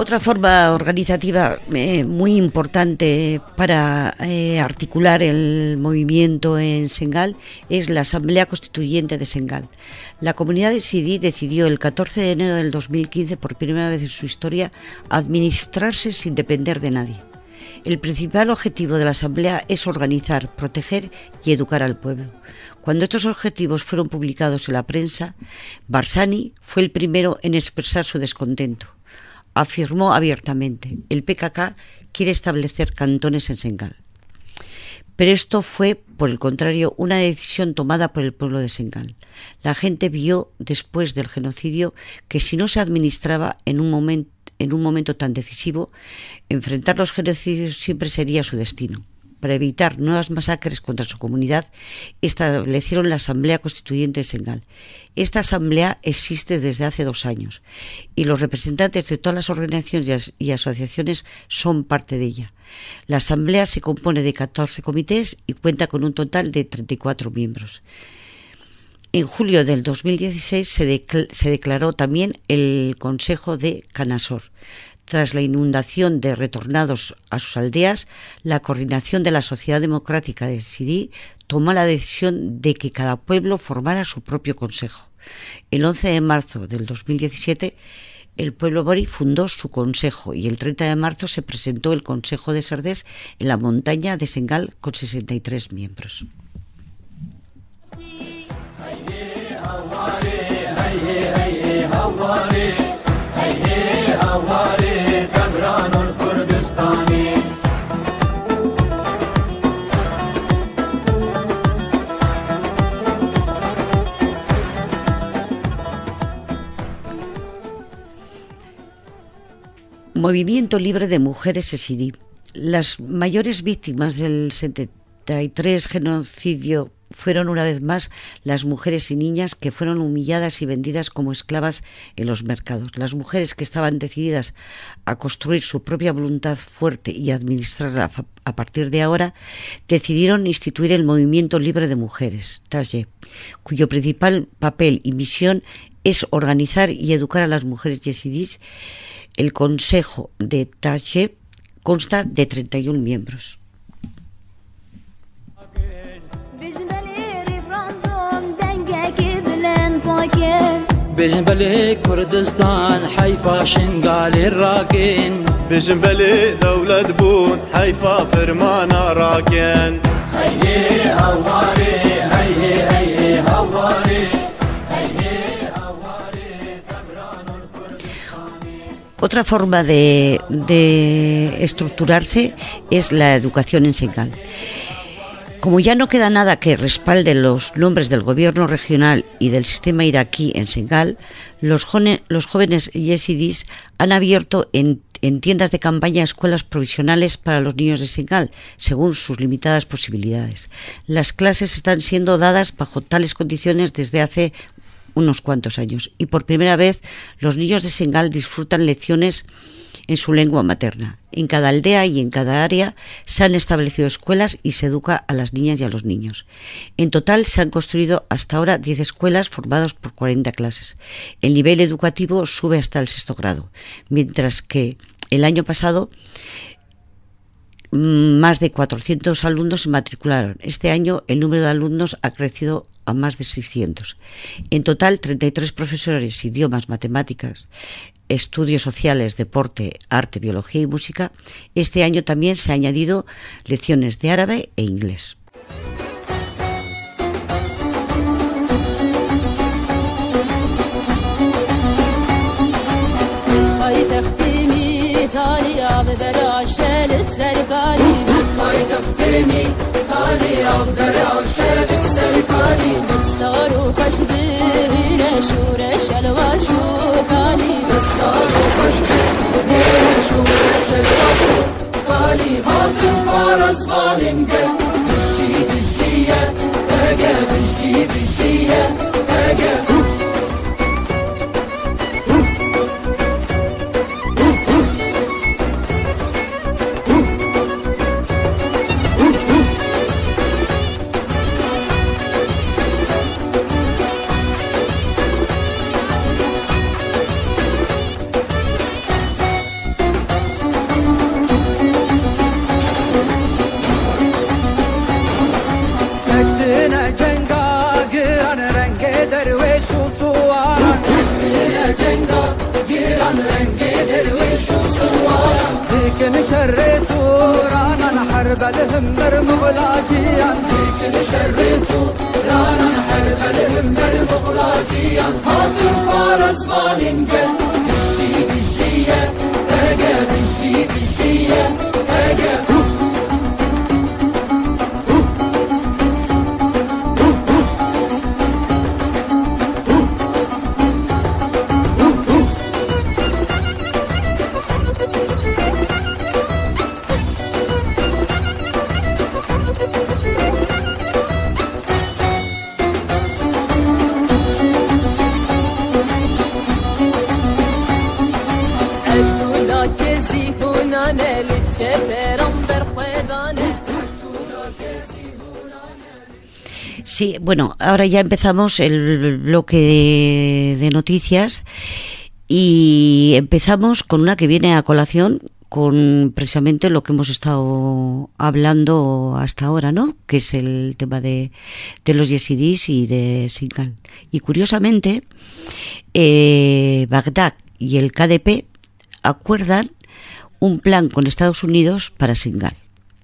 Otra forma organizativa eh, muy importante para eh, articular el movimiento en Senegal es la Asamblea Constituyente de Senegal. La comunidad de Sidi decidió el catorce de enero del dos mil quince, por primera vez en su historia, administrarse sin depender de nadie. El principal objetivo de la Asamblea es organizar, proteger y educar al pueblo. Cuando estos objetivos fueron publicados en la prensa, Barzani fue el primero en expresar su descontento. Afirmó abiertamente: el P K K quiere establecer cantones en Senegal. Pero esto fue, por el contrario, una decisión tomada por el pueblo de Senegal. La gente vio, después del genocidio, que si no se administraba en un momento, en un momento tan decisivo, enfrentar los genocidios siempre sería su destino. Para evitar nuevas masacres contra su comunidad, establecieron la Asamblea Constituyente de Senegal. Esta asamblea existe desde hace dos años y los representantes de todas las organizaciones y asociaciones son parte de ella. La asamblea se compone de catorce comités y cuenta con un total de treinta y cuatro miembros. En julio del dos mil dieciséis se, decl- se declaró también el Consejo de Canasor. Tras la inundación de retornados a sus aldeas, la coordinación de la Sociedad Democrática de Sidi tomó la decisión de que cada pueblo formara su propio consejo. El once de marzo del dos mil diecisiete, el pueblo bori fundó su consejo y el treinta de marzo se presentó el Consejo de Sardés en la montaña de Senegal con sesenta y tres miembros. Movimiento libre de mujeres esidí. Las mayores víctimas del setenta y tres genocidio fueron una vez más las mujeres y niñas que fueron humilladas y vendidas como esclavas en los mercados. Las mujeres que estaban decididas a construir su propia voluntad fuerte y administrarla a partir de ahora, decidieron instituir el Movimiento Libre de Mujeres, Taye, cuyo principal papel y misión es organizar y educar a las mujeres yesidís. El Consejo de Taye consta de treinta y un miembros. بجنبلي كردستان حيفا شنقالي الراكن بجنبلي دولة بون حيفا فرمانا راكن هيهي هواري هيهي هيهي هواري Otra forma de, de estructurarse es la educación en Senegal. Como ya no queda nada que respalde los nombres del gobierno regional y del sistema iraquí en Senegal, los, jone, los jóvenes yesidís han abierto en, en tiendas de campaña escuelas provisionales para los niños de Senegal, según sus limitadas posibilidades. Las clases están siendo dadas bajo tales condiciones desde hace unos cuantos años y por primera vez los niños de Senegal disfrutan lecciones en su lengua materna. En cada aldea y en cada área se han establecido escuelas y se educa a las niñas y a los niños. En total se han construido hasta ahora diez escuelas formadas por cuarenta clases. El nivel educativo sube hasta el sexto grado, mientras que el año pasado más de cuatrocientos alumnos se matricularon. Este año el número de alumnos ha crecido a más de seiscientos. En total, treinta y tres profesores, idiomas, matemáticas, estudios sociales, deporte, arte, biología y música. Este año también se han añadido lecciones de árabe e inglés. giran rengidir وشصوارا لكن شريت ورانا نحرب الهمر مغلاجيا لكن شريت رانا نحرب الهمر مغلاجيا هات الفارس بالنجل بالشي بالشية هاجا بالشي بالشية هاجا Sí, bueno, ahora ya empezamos el bloque de, de noticias y empezamos con una que viene a colación con precisamente lo que hemos estado hablando hasta ahora, ¿no? Que es el tema de, de los yesidís y de Singal. Y curiosamente, eh, Bagdad y el K D P acuerdan un plan con Estados Unidos para Singal.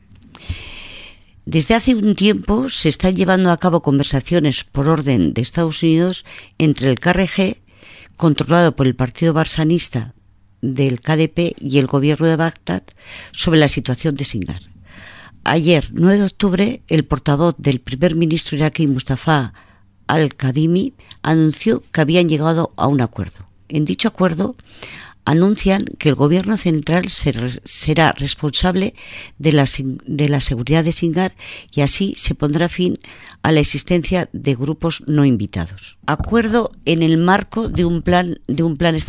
Desde hace un tiempo se están llevando a cabo conversaciones por orden de Estados Unidos entre el K R G, controlado por el partido barsanista del K D P, y el gobierno de Bagdad sobre la situación de Singar. Ayer, nueve de octubre, el portavoz del primer ministro iraquí Mustafa al-Kadhimi anunció que habían llegado a un acuerdo. En dicho acuerdo anuncian que el gobierno central ser, será responsable de la, de la seguridad de Singar y así se pondrá fin a la existencia de grupos no invitados. Acuerdo en el marco de un plan de un plan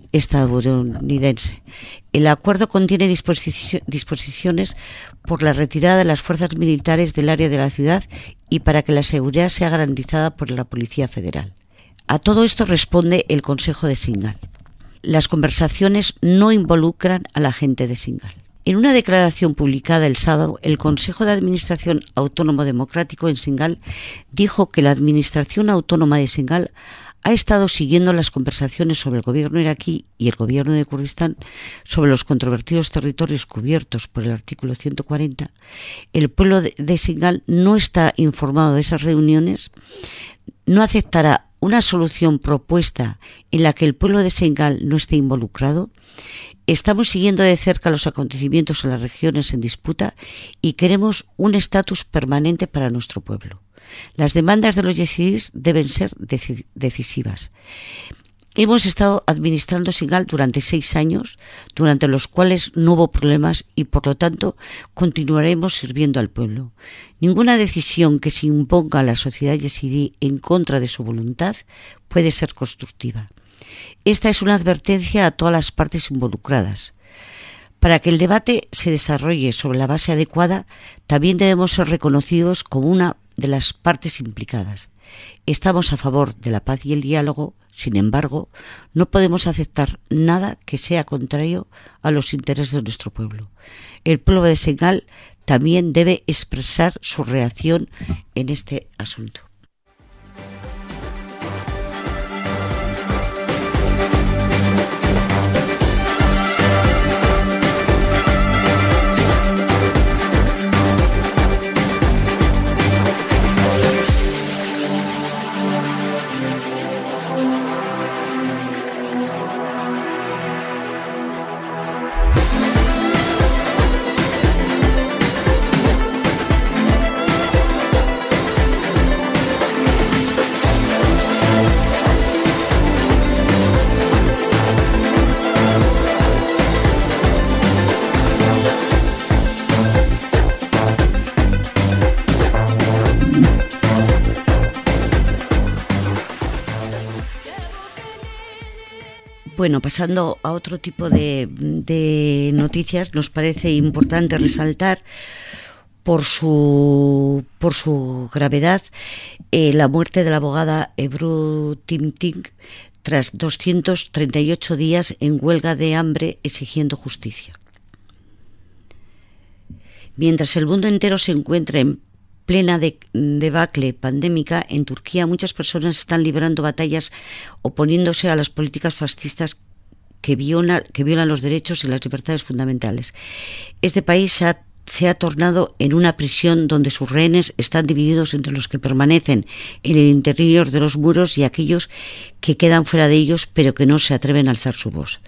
estadounidense. El acuerdo contiene disposici- disposiciones por la retirada de las fuerzas militares del área de la ciudad y para que la seguridad sea garantizada por la Policía Federal. A todo esto responde el Consejo de Singar. Las conversaciones no involucran a la gente de Singal. En una declaración publicada el sábado, el Consejo de Administración Autónomo Democrático en Singal dijo que la Administración Autónoma de Singal ha estado siguiendo las conversaciones sobre el gobierno iraquí y el gobierno de Kurdistán sobre los controvertidos territorios cubiertos por el artículo ciento cuarenta. El pueblo de, de Singal no está informado de esas reuniones, no aceptará una solución propuesta en la que el pueblo de Singal no esté involucrado. Estamos siguiendo de cerca los acontecimientos en las regiones en disputa y queremos un estatus permanente para nuestro pueblo. Las demandas de los yesidíes deben ser deci- decisivas. Hemos estado administrando Singal durante seis años, durante los cuales no hubo problemas y por lo tanto continuaremos sirviendo al pueblo. Ninguna decisión que se imponga a la sociedad yesidí en contra de su voluntad puede ser constructiva. Esta es una advertencia a todas las partes involucradas. Para que el debate se desarrolle sobre la base adecuada, también debemos ser reconocidos como una de las partes implicadas. Estamos a favor de la paz y el diálogo, sin embargo, no podemos aceptar nada que sea contrario a los intereses de nuestro pueblo. El pueblo de Singal también debe expresar su reacción en este asunto. Bueno, pasando a otro tipo de, de noticias, nos parece importante resaltar por su, por su gravedad eh, la muerte de la abogada Ebru Timtik tras doscientos treinta y ocho días en huelga de hambre exigiendo justicia. Mientras el mundo entero se encuentra en plena de, debacle pandémica, en Turquía muchas personas están librando batallas oponiéndose a las políticas fascistas que viola, que violan los derechos y las libertades fundamentales. Este país se ha, se ha tornado en una prisión donde sus rehenes están divididos entre los que permanecen en el interior de los muros y aquellos que quedan fuera de ellos pero que no se atreven a alzar su voz.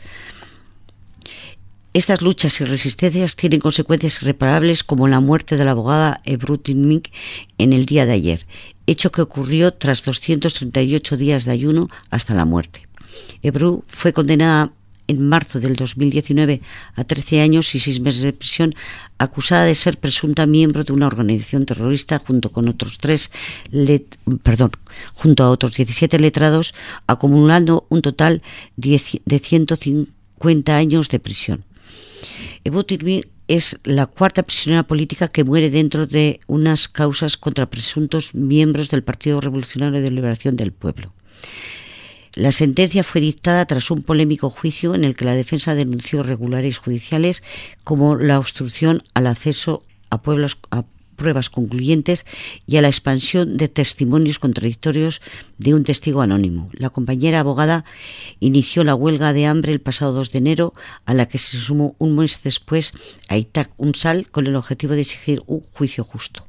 Estas luchas y resistencias tienen consecuencias irreparables, como la muerte de la abogada Ebru Timmy en el día de ayer, hecho que ocurrió tras doscientos treinta y ocho días de ayuno hasta la muerte. Ebru fue condenada en marzo del dos mil diecinueve a trece años y seis meses de prisión, acusada de ser presunta miembro de una organización terrorista junto con otros tres, let, perdón, junto a otros diecisiete letrados, acumulando un total de ciento cincuenta años de prisión. Ebru Timmy es la cuarta prisionera política que muere dentro de unas causas contra presuntos miembros del Partido Revolucionario de Liberación del Pueblo. La sentencia fue dictada tras un polémico juicio en el que la defensa denunció irregularidades judiciales como la obstrucción al acceso a, pueblos, a pruebas concluyentes y a la expansión de testimonios contradictorios de un testigo anónimo. La compañera abogada inició la huelga de hambre el pasado dos de enero, a la que se sumó un mes después a Itac Unsal con el objetivo de exigir un juicio justo.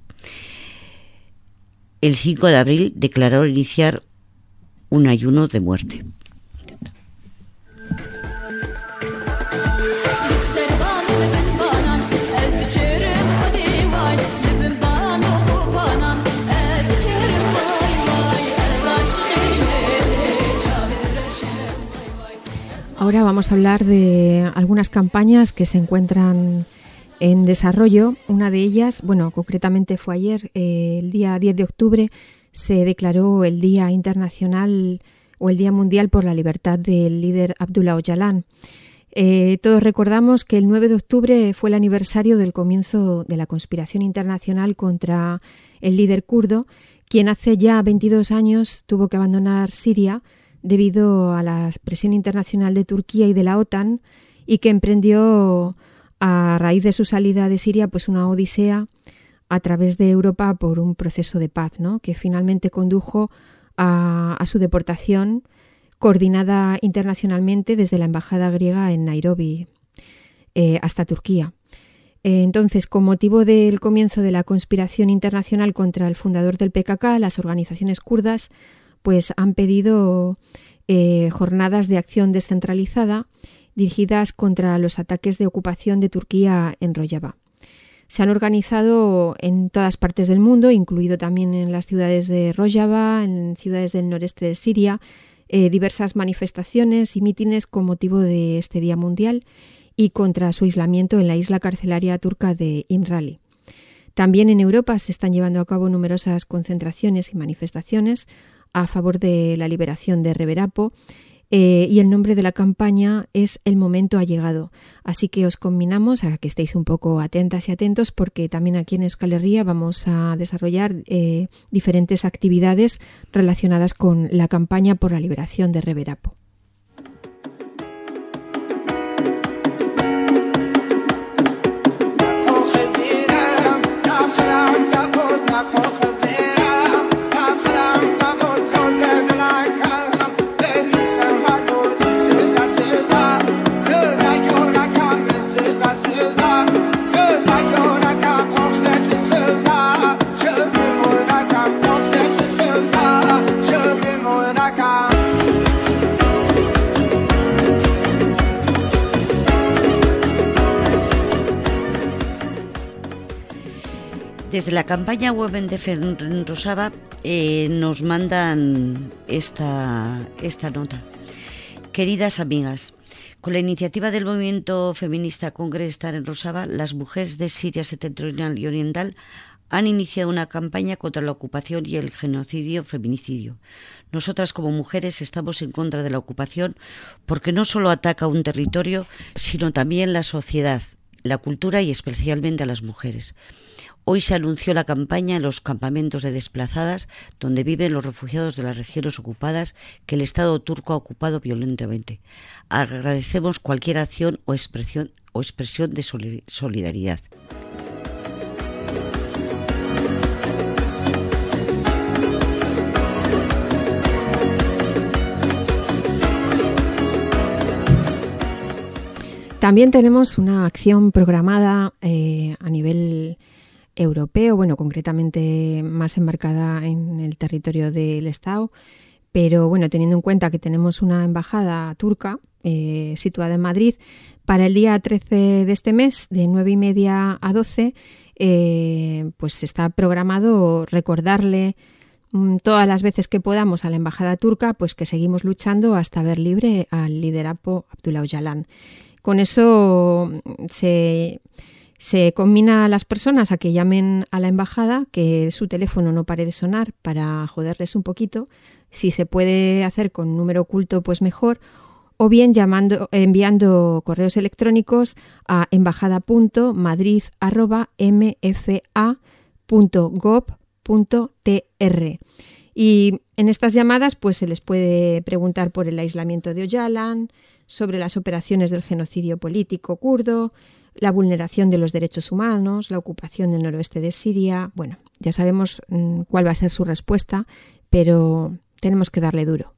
El cinco de abril declaró iniciar un ayuno de muerte. Ahora vamos a hablar de algunas campañas que se encuentran en desarrollo. Una de ellas, bueno, concretamente fue ayer, eh, el día diez de octubre, se declaró el Día Internacional o el Día Mundial por la Libertad del líder Abdullah Öcalan. Eh, todos recordamos que el nueve de octubre fue el aniversario del comienzo de la conspiración internacional contra el líder kurdo, quien hace ya veintidós años tuvo que abandonar Siria debido a la presión internacional de Turquía y de la OTAN, y que emprendió a raíz de su salida de Siria pues una odisea a través de Europa por un proceso de paz, ¿no?, que finalmente condujo a, a su deportación coordinada internacionalmente desde la embajada griega en Nairobi eh, hasta Turquía. Eh, entonces, con motivo del comienzo de la conspiración internacional contra el fundador del P K K, las organizaciones kurdas pues han pedido eh, jornadas de acción descentralizada dirigidas contra los ataques de ocupación de Turquía en Rojava. Se han organizado en todas partes del mundo, incluido también en las ciudades de Rojava, en ciudades del noreste de Siria, eh, diversas manifestaciones y mítines con motivo de este Día Mundial y contra su aislamiento en la isla carcelaria turca de İmralı. También en Europa se están llevando a cabo numerosas concentraciones y manifestaciones a favor de la liberación de Reverapo, eh, y el nombre de la campaña es El momento ha llegado. Así que os conminamos a que estéis un poco atentas y atentos, porque también aquí en Euskal Herria vamos a desarrollar eh, diferentes actividades relacionadas con la campaña por la liberación de Reverapo. Desde la campaña Women Defend Rojava eh, nos mandan esta, esta nota. Queridas amigas, con la iniciativa del movimiento feminista Congrestar en Rojava, las mujeres de Siria septentrional y oriental han iniciado una campaña contra la ocupación y el genocidio feminicidio. Nosotras como mujeres estamos en contra de la ocupación porque no solo ataca un territorio, sino también la sociedad, la cultura y especialmente a las mujeres. Hoy se anunció la campaña en los campamentos de desplazadas, donde viven los refugiados de las regiones ocupadas que el Estado turco ha ocupado violentamente. Agradecemos cualquier acción o expresión, o expresión de solidaridad. También tenemos una acción programada eh, a nivel europeo, bueno, concretamente más embarcada en el territorio del Estado, pero bueno, teniendo en cuenta que tenemos una embajada turca eh, situada en Madrid, para el día trece de este mes, de nueve y media a doce, eh, pues está programado recordarle mm, todas las veces que podamos a la embajada turca, pues que seguimos luchando hasta ver libre al líder Apo Abdullah Öcalan. Con eso se, se combina a las personas a que llamen a la embajada, que su teléfono no pare de sonar para joderles un poquito. Si se puede hacer con número oculto, pues mejor. O bien llamando, enviando correos electrónicos a embajada punto madrid arroba m f a punto gov punto t r. Y en estas llamadas pues se les puede preguntar por el aislamiento de Öcalan, sobre las operaciones del genocidio político kurdo, la vulneración de los derechos humanos, la ocupación del noroeste de Siria. Bueno, ya sabemos mmm, cuál va a ser su respuesta, pero tenemos que darle duro.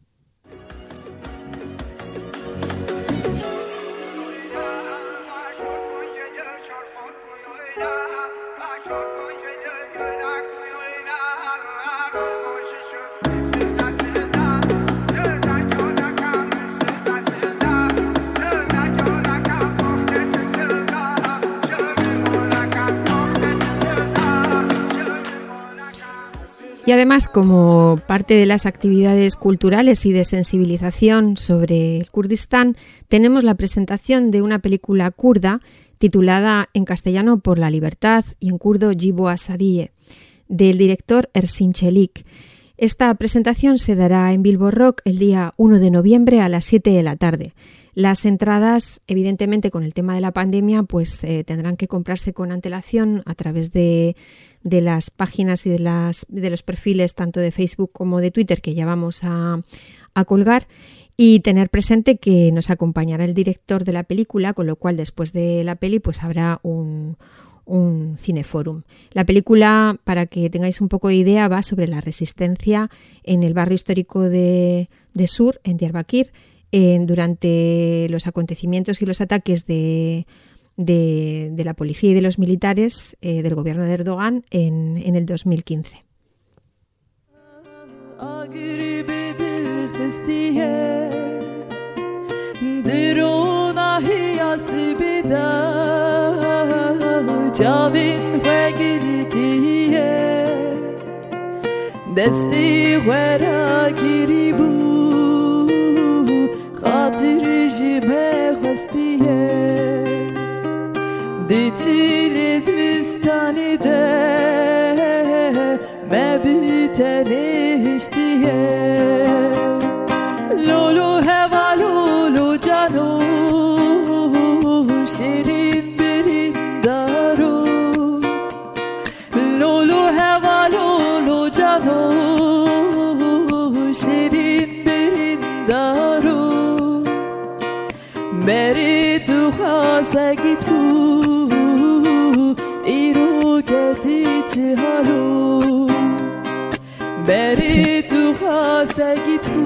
Y además, como parte de las actividades culturales y de sensibilización sobre el Kurdistán, tenemos la presentación de una película kurda titulada en castellano Por la libertad y en kurdo Jibo Asadiye, del director Ersin Çelik. Esta presentación se dará en Bilbo Rock el día uno de noviembre a las siete de la tarde. Las entradas, evidentemente con el tema de la pandemia, pues eh, tendrán que comprarse con antelación a través de, de las páginas y de, las, de los perfiles tanto de Facebook como de Twitter que ya vamos a, a colgar, y tener presente que nos acompañará el director de la película, con lo cual después de la peli pues habrá un, un cineforum. La película, para que tengáis un poco de idea, va sobre la resistencia en el barrio histórico de, de Sur, en Diyarbakir, Eh, durante los acontecimientos y los ataques de, de, de la policía y de los militares eh, del gobierno de Erdogan en, en el dos mil quince. خاطر جبه خستیه دیچی لزمستانی ده مبیتنی هشتیه لولو هوا لولو جانو شیرین برین دارو لولو هوا لولو جانو شیرین برین دارو بری تو خواست گیت بو ایرو کتی چه حالو بری تو خواست گیت بو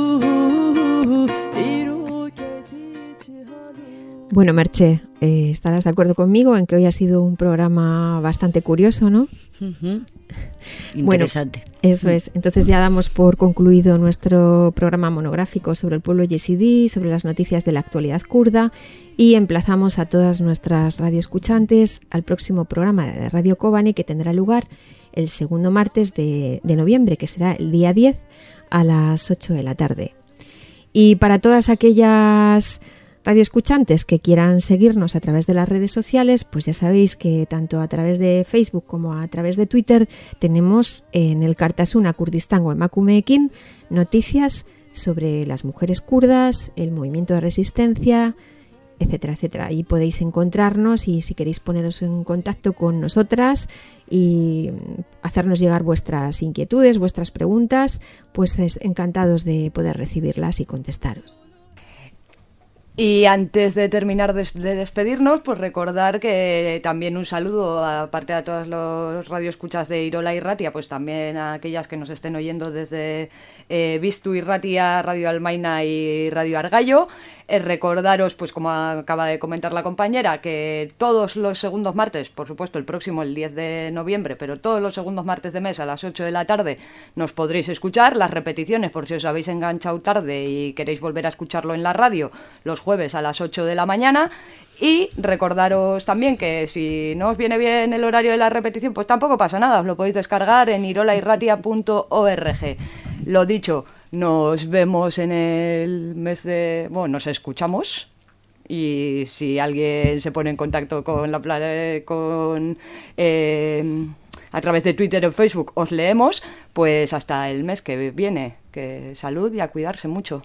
ایرو کتی چه حالو. Bueno, Merche, eh, estarás de acuerdo conmigo en que hoy ha sido un programa bastante curioso, ¿no? Uh-huh. Interesante. Bueno, eso es. Entonces ya damos por concluido nuestro programa monográfico sobre el pueblo yezidí, sobre las noticias de la actualidad kurda, y emplazamos a todas nuestras radioescuchantes al próximo programa de Radio Kobane, que tendrá lugar el segundo martes de, de noviembre, que será el día diez a las ocho de la tarde. Y para todas aquellas radioescuchantes que quieran seguirnos a través de las redes sociales, pues ya sabéis que tanto a través de Facebook como a través de Twitter tenemos en el Kartasuna Kurdistango Emakumeekin noticias sobre las mujeres kurdas, el movimiento de resistencia, etcétera, etcétera. Ahí podéis encontrarnos, y si queréis poneros en contacto con nosotras y hacernos llegar vuestras inquietudes, vuestras preguntas, pues encantados de poder recibirlas y contestaros. Y antes de terminar de, de despedirnos, pues recordar que también un saludo, aparte a todos los radioescuchas de Irola y Ratia, pues también a aquellas que nos estén oyendo desde eh, Vistu y Ratia, Radio Almaina y Radio Argallo. Eh, recordaros, pues como acaba de comentar la compañera, que todos los segundos martes, por supuesto el próximo el diez de noviembre, pero todos los segundos martes de mes a las ocho de la tarde nos podréis escuchar. Las repeticiones, por si os habéis enganchado tarde y queréis volver a escucharlo en la radio, los jueves a las ocho de la mañana. Y recordaros también que si no os viene bien el horario de la repetición, pues tampoco pasa nada, os lo podéis descargar en irolairratia punto org. Lo dicho, nos vemos en el mes de... bueno, nos escuchamos. Y si alguien se pone en contacto con la con eh, a través de Twitter o Facebook, os leemos. Pues hasta el mes que viene. Que salud y a cuidarse mucho.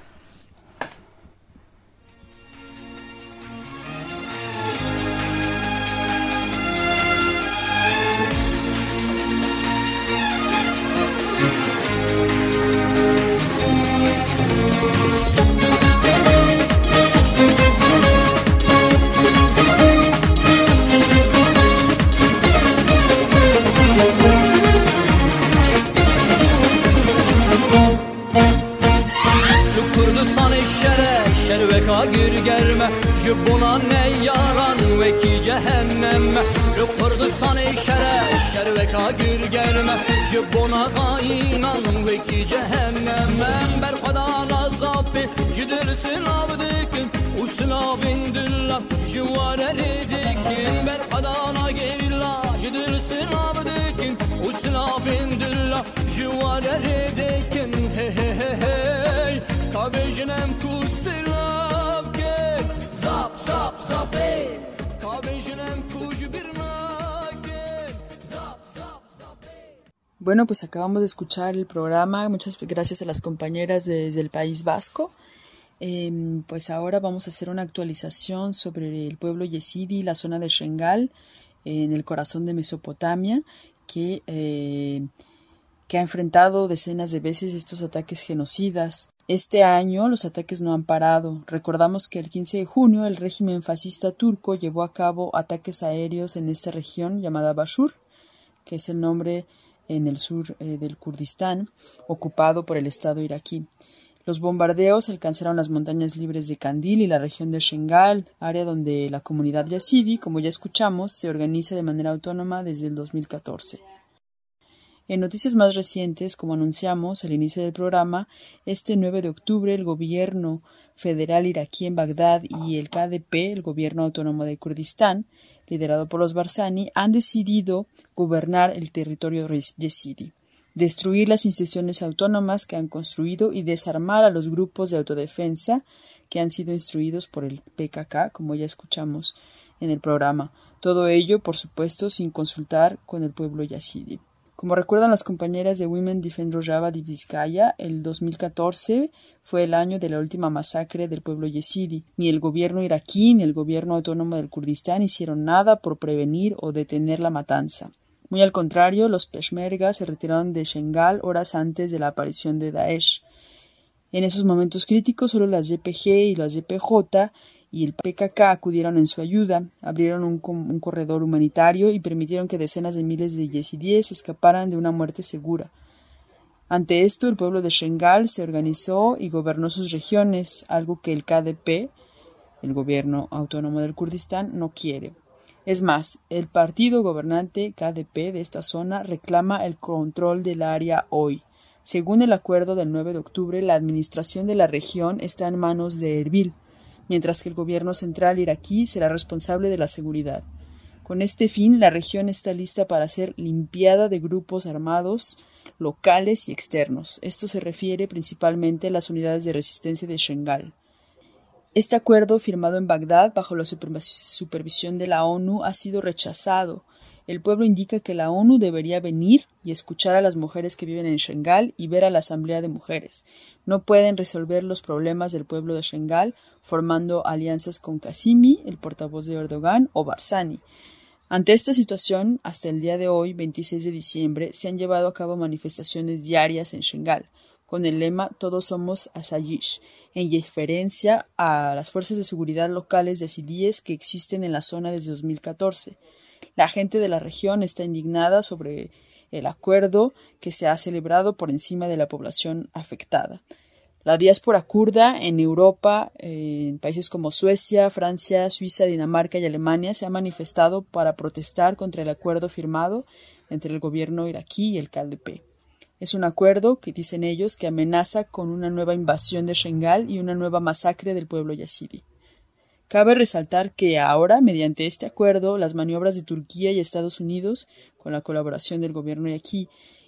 گرگرمه جبونا نیاران وکی جهنم رو کردستان شره شروکا گرگرمه جبونا خاینان وکی جهنم من بر خدا نازابی جدر سلاب دکن و سلابین دلم جوار ردکن بر خدا ناگیلا جدر سلاب دکن و سلابین دلم جوار ردکن هی هی هی هی کابجنم کوسلا Bueno, pues acabamos de escuchar el programa. Muchas gracias a las compañeras de, desde el País Vasco. Eh, pues ahora vamos a hacer una actualización sobre el pueblo yezidi, la zona de Shengal, eh, en el corazón de Mesopotamia, que, eh, que ha enfrentado decenas de veces estos ataques genocidas. Este año los ataques no han parado. Recordamos que el quince de junio el régimen fascista turco llevó a cabo ataques aéreos en esta región llamada Bashur, que es el nombre en el sur eh, del Kurdistán, ocupado por el Estado iraquí. Los bombardeos alcanzaron las montañas libres de Kandil y la región de Shengal, área donde la comunidad yazidi, como ya escuchamos, se organiza de manera autónoma desde el dos mil catorce. En noticias más recientes, como anunciamos al inicio del programa, este nueve de octubre el gobierno federal iraquí en Bagdad y el K D P, el gobierno autónomo de Kurdistán, liderado por los Barzani, han decidido gobernar el territorio yezidi, destruir las instituciones autónomas que han construido y desarmar a los grupos de autodefensa que han sido instruidos por el P K K, como ya escuchamos en el programa. Todo ello, por supuesto, sin consultar con el pueblo yazidi. Como recuerdan las compañeras de Women Defend Rojava de Vizcaya, el dos mil catorce fue el año de la última masacre del pueblo yezidi. Ni el gobierno iraquí ni el gobierno autónomo del Kurdistán hicieron nada por prevenir o detener la matanza. Muy al contrario, los peshmerga se retiraron de Shengal horas antes de la aparición de Daesh. En esos momentos críticos, solo las Y P G y las Y P J y el P K K acudieron en su ayuda, abrieron un, un corredor humanitario y permitieron que decenas de miles de yezidíes escaparan de una muerte segura. Ante esto, el pueblo de Shengal se organizó y gobernó sus regiones, algo que el K D P, el gobierno autónomo del Kurdistán, no quiere. Es más, el partido gobernante K D P de esta zona reclama el control del área hoy. Según el acuerdo del nueve de octubre, la administración de la región está en manos de Erbil, mientras que el gobierno central iraquí será responsable de la seguridad. Con este fin, la región está lista para ser limpiada de grupos armados locales y externos. Esto se refiere principalmente a las unidades de resistencia de Shengal. Este acuerdo, firmado en Bagdad bajo la supervisión de la ONU, ha sido rechazado. El pueblo indica que la ONU debería venir y escuchar a las mujeres que viven en Shengal y ver a la Asamblea de Mujeres. No pueden resolver los problemas del pueblo de Shengal formando alianzas con Qasimi, el portavoz de Erdogan, o Barzani. Ante esta situación, hasta el día de hoy, veintiséis de diciembre, se han llevado a cabo manifestaciones diarias en Shengal, con el lema Todos somos Asayish, en referencia a las fuerzas de seguridad locales yazidíes que existen en la zona desde dos mil catorce. La gente de la región está indignada sobre el acuerdo que se ha celebrado por encima de la población afectada. La diáspora kurda en Europa, eh, en países como Suecia, Francia, Suiza, Dinamarca y Alemania, se ha manifestado para protestar contra el acuerdo firmado entre el gobierno iraquí y el K D P. Es un acuerdo que, dicen ellos, que amenaza con una nueva invasión de Shengal y una nueva masacre del pueblo yazidi. Cabe resaltar que ahora, mediante este acuerdo, las maniobras de Turquía y Estados Unidos, con la colaboración del gobierno iraquí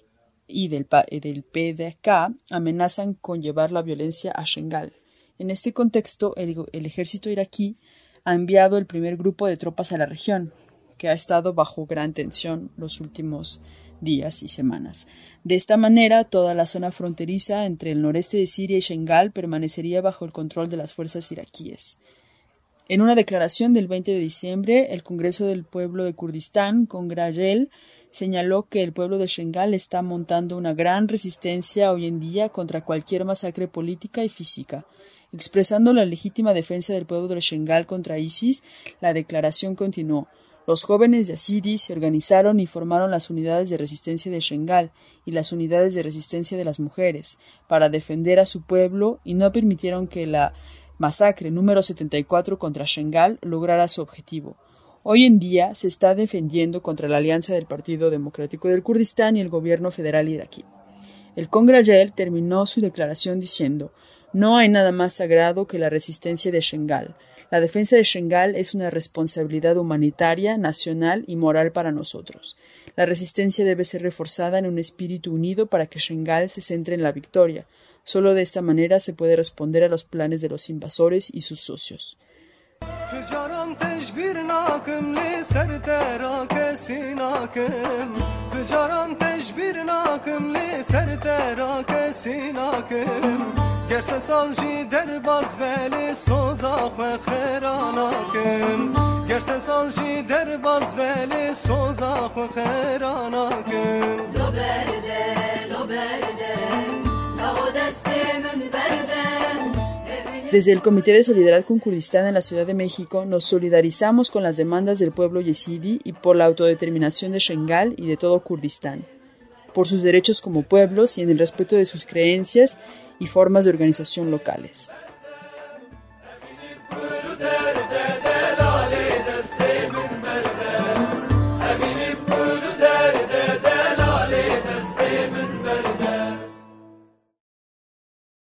y del, del P D K, amenazan con llevar la violencia a Shengal. En este contexto, el, el ejército iraquí ha enviado el primer grupo de tropas a la región, que ha estado bajo gran tensión los últimos días y semanas. De esta manera, toda la zona fronteriza entre el noreste de Siria y Shengal permanecería bajo el control de las fuerzas iraquíes. En una declaración del veinte de diciembre, el Congreso del Pueblo de Kurdistán, Kongrayel, señaló que el pueblo de Shengal está montando una gran resistencia hoy en día contra cualquier masacre política y física. Expresando la legítima defensa del pueblo de Shengal contra ISIS, la declaración continuó: los jóvenes yazidis se organizaron y formaron las unidades de resistencia de Shengal y las unidades de resistencia de las mujeres para defender a su pueblo y no permitieron que la masacre número setenta y cuatro contra Shengal lograra su objetivo. Hoy en día se está defendiendo contra la alianza del Partido Democrático del Kurdistán y el gobierno federal iraquí. El Kongrayel terminó su declaración diciendo: no hay nada más sagrado que la resistencia de Shengal. La defensa de Shengal es una responsabilidad humanitaria, nacional y moral para nosotros. La resistencia debe ser reforzada en un espíritu unido para que Shengal se centre en la victoria. Solo de esta manera se puede responder a los planes de los invasores y sus socios. Desde el Comité de Solidaridad con Kurdistán en la Ciudad de México nos solidarizamos con las demandas del pueblo yazidi y por la autodeterminación de Shengal y de todo Kurdistán, por sus derechos como pueblos y en el respeto de sus creencias y formas de organización locales.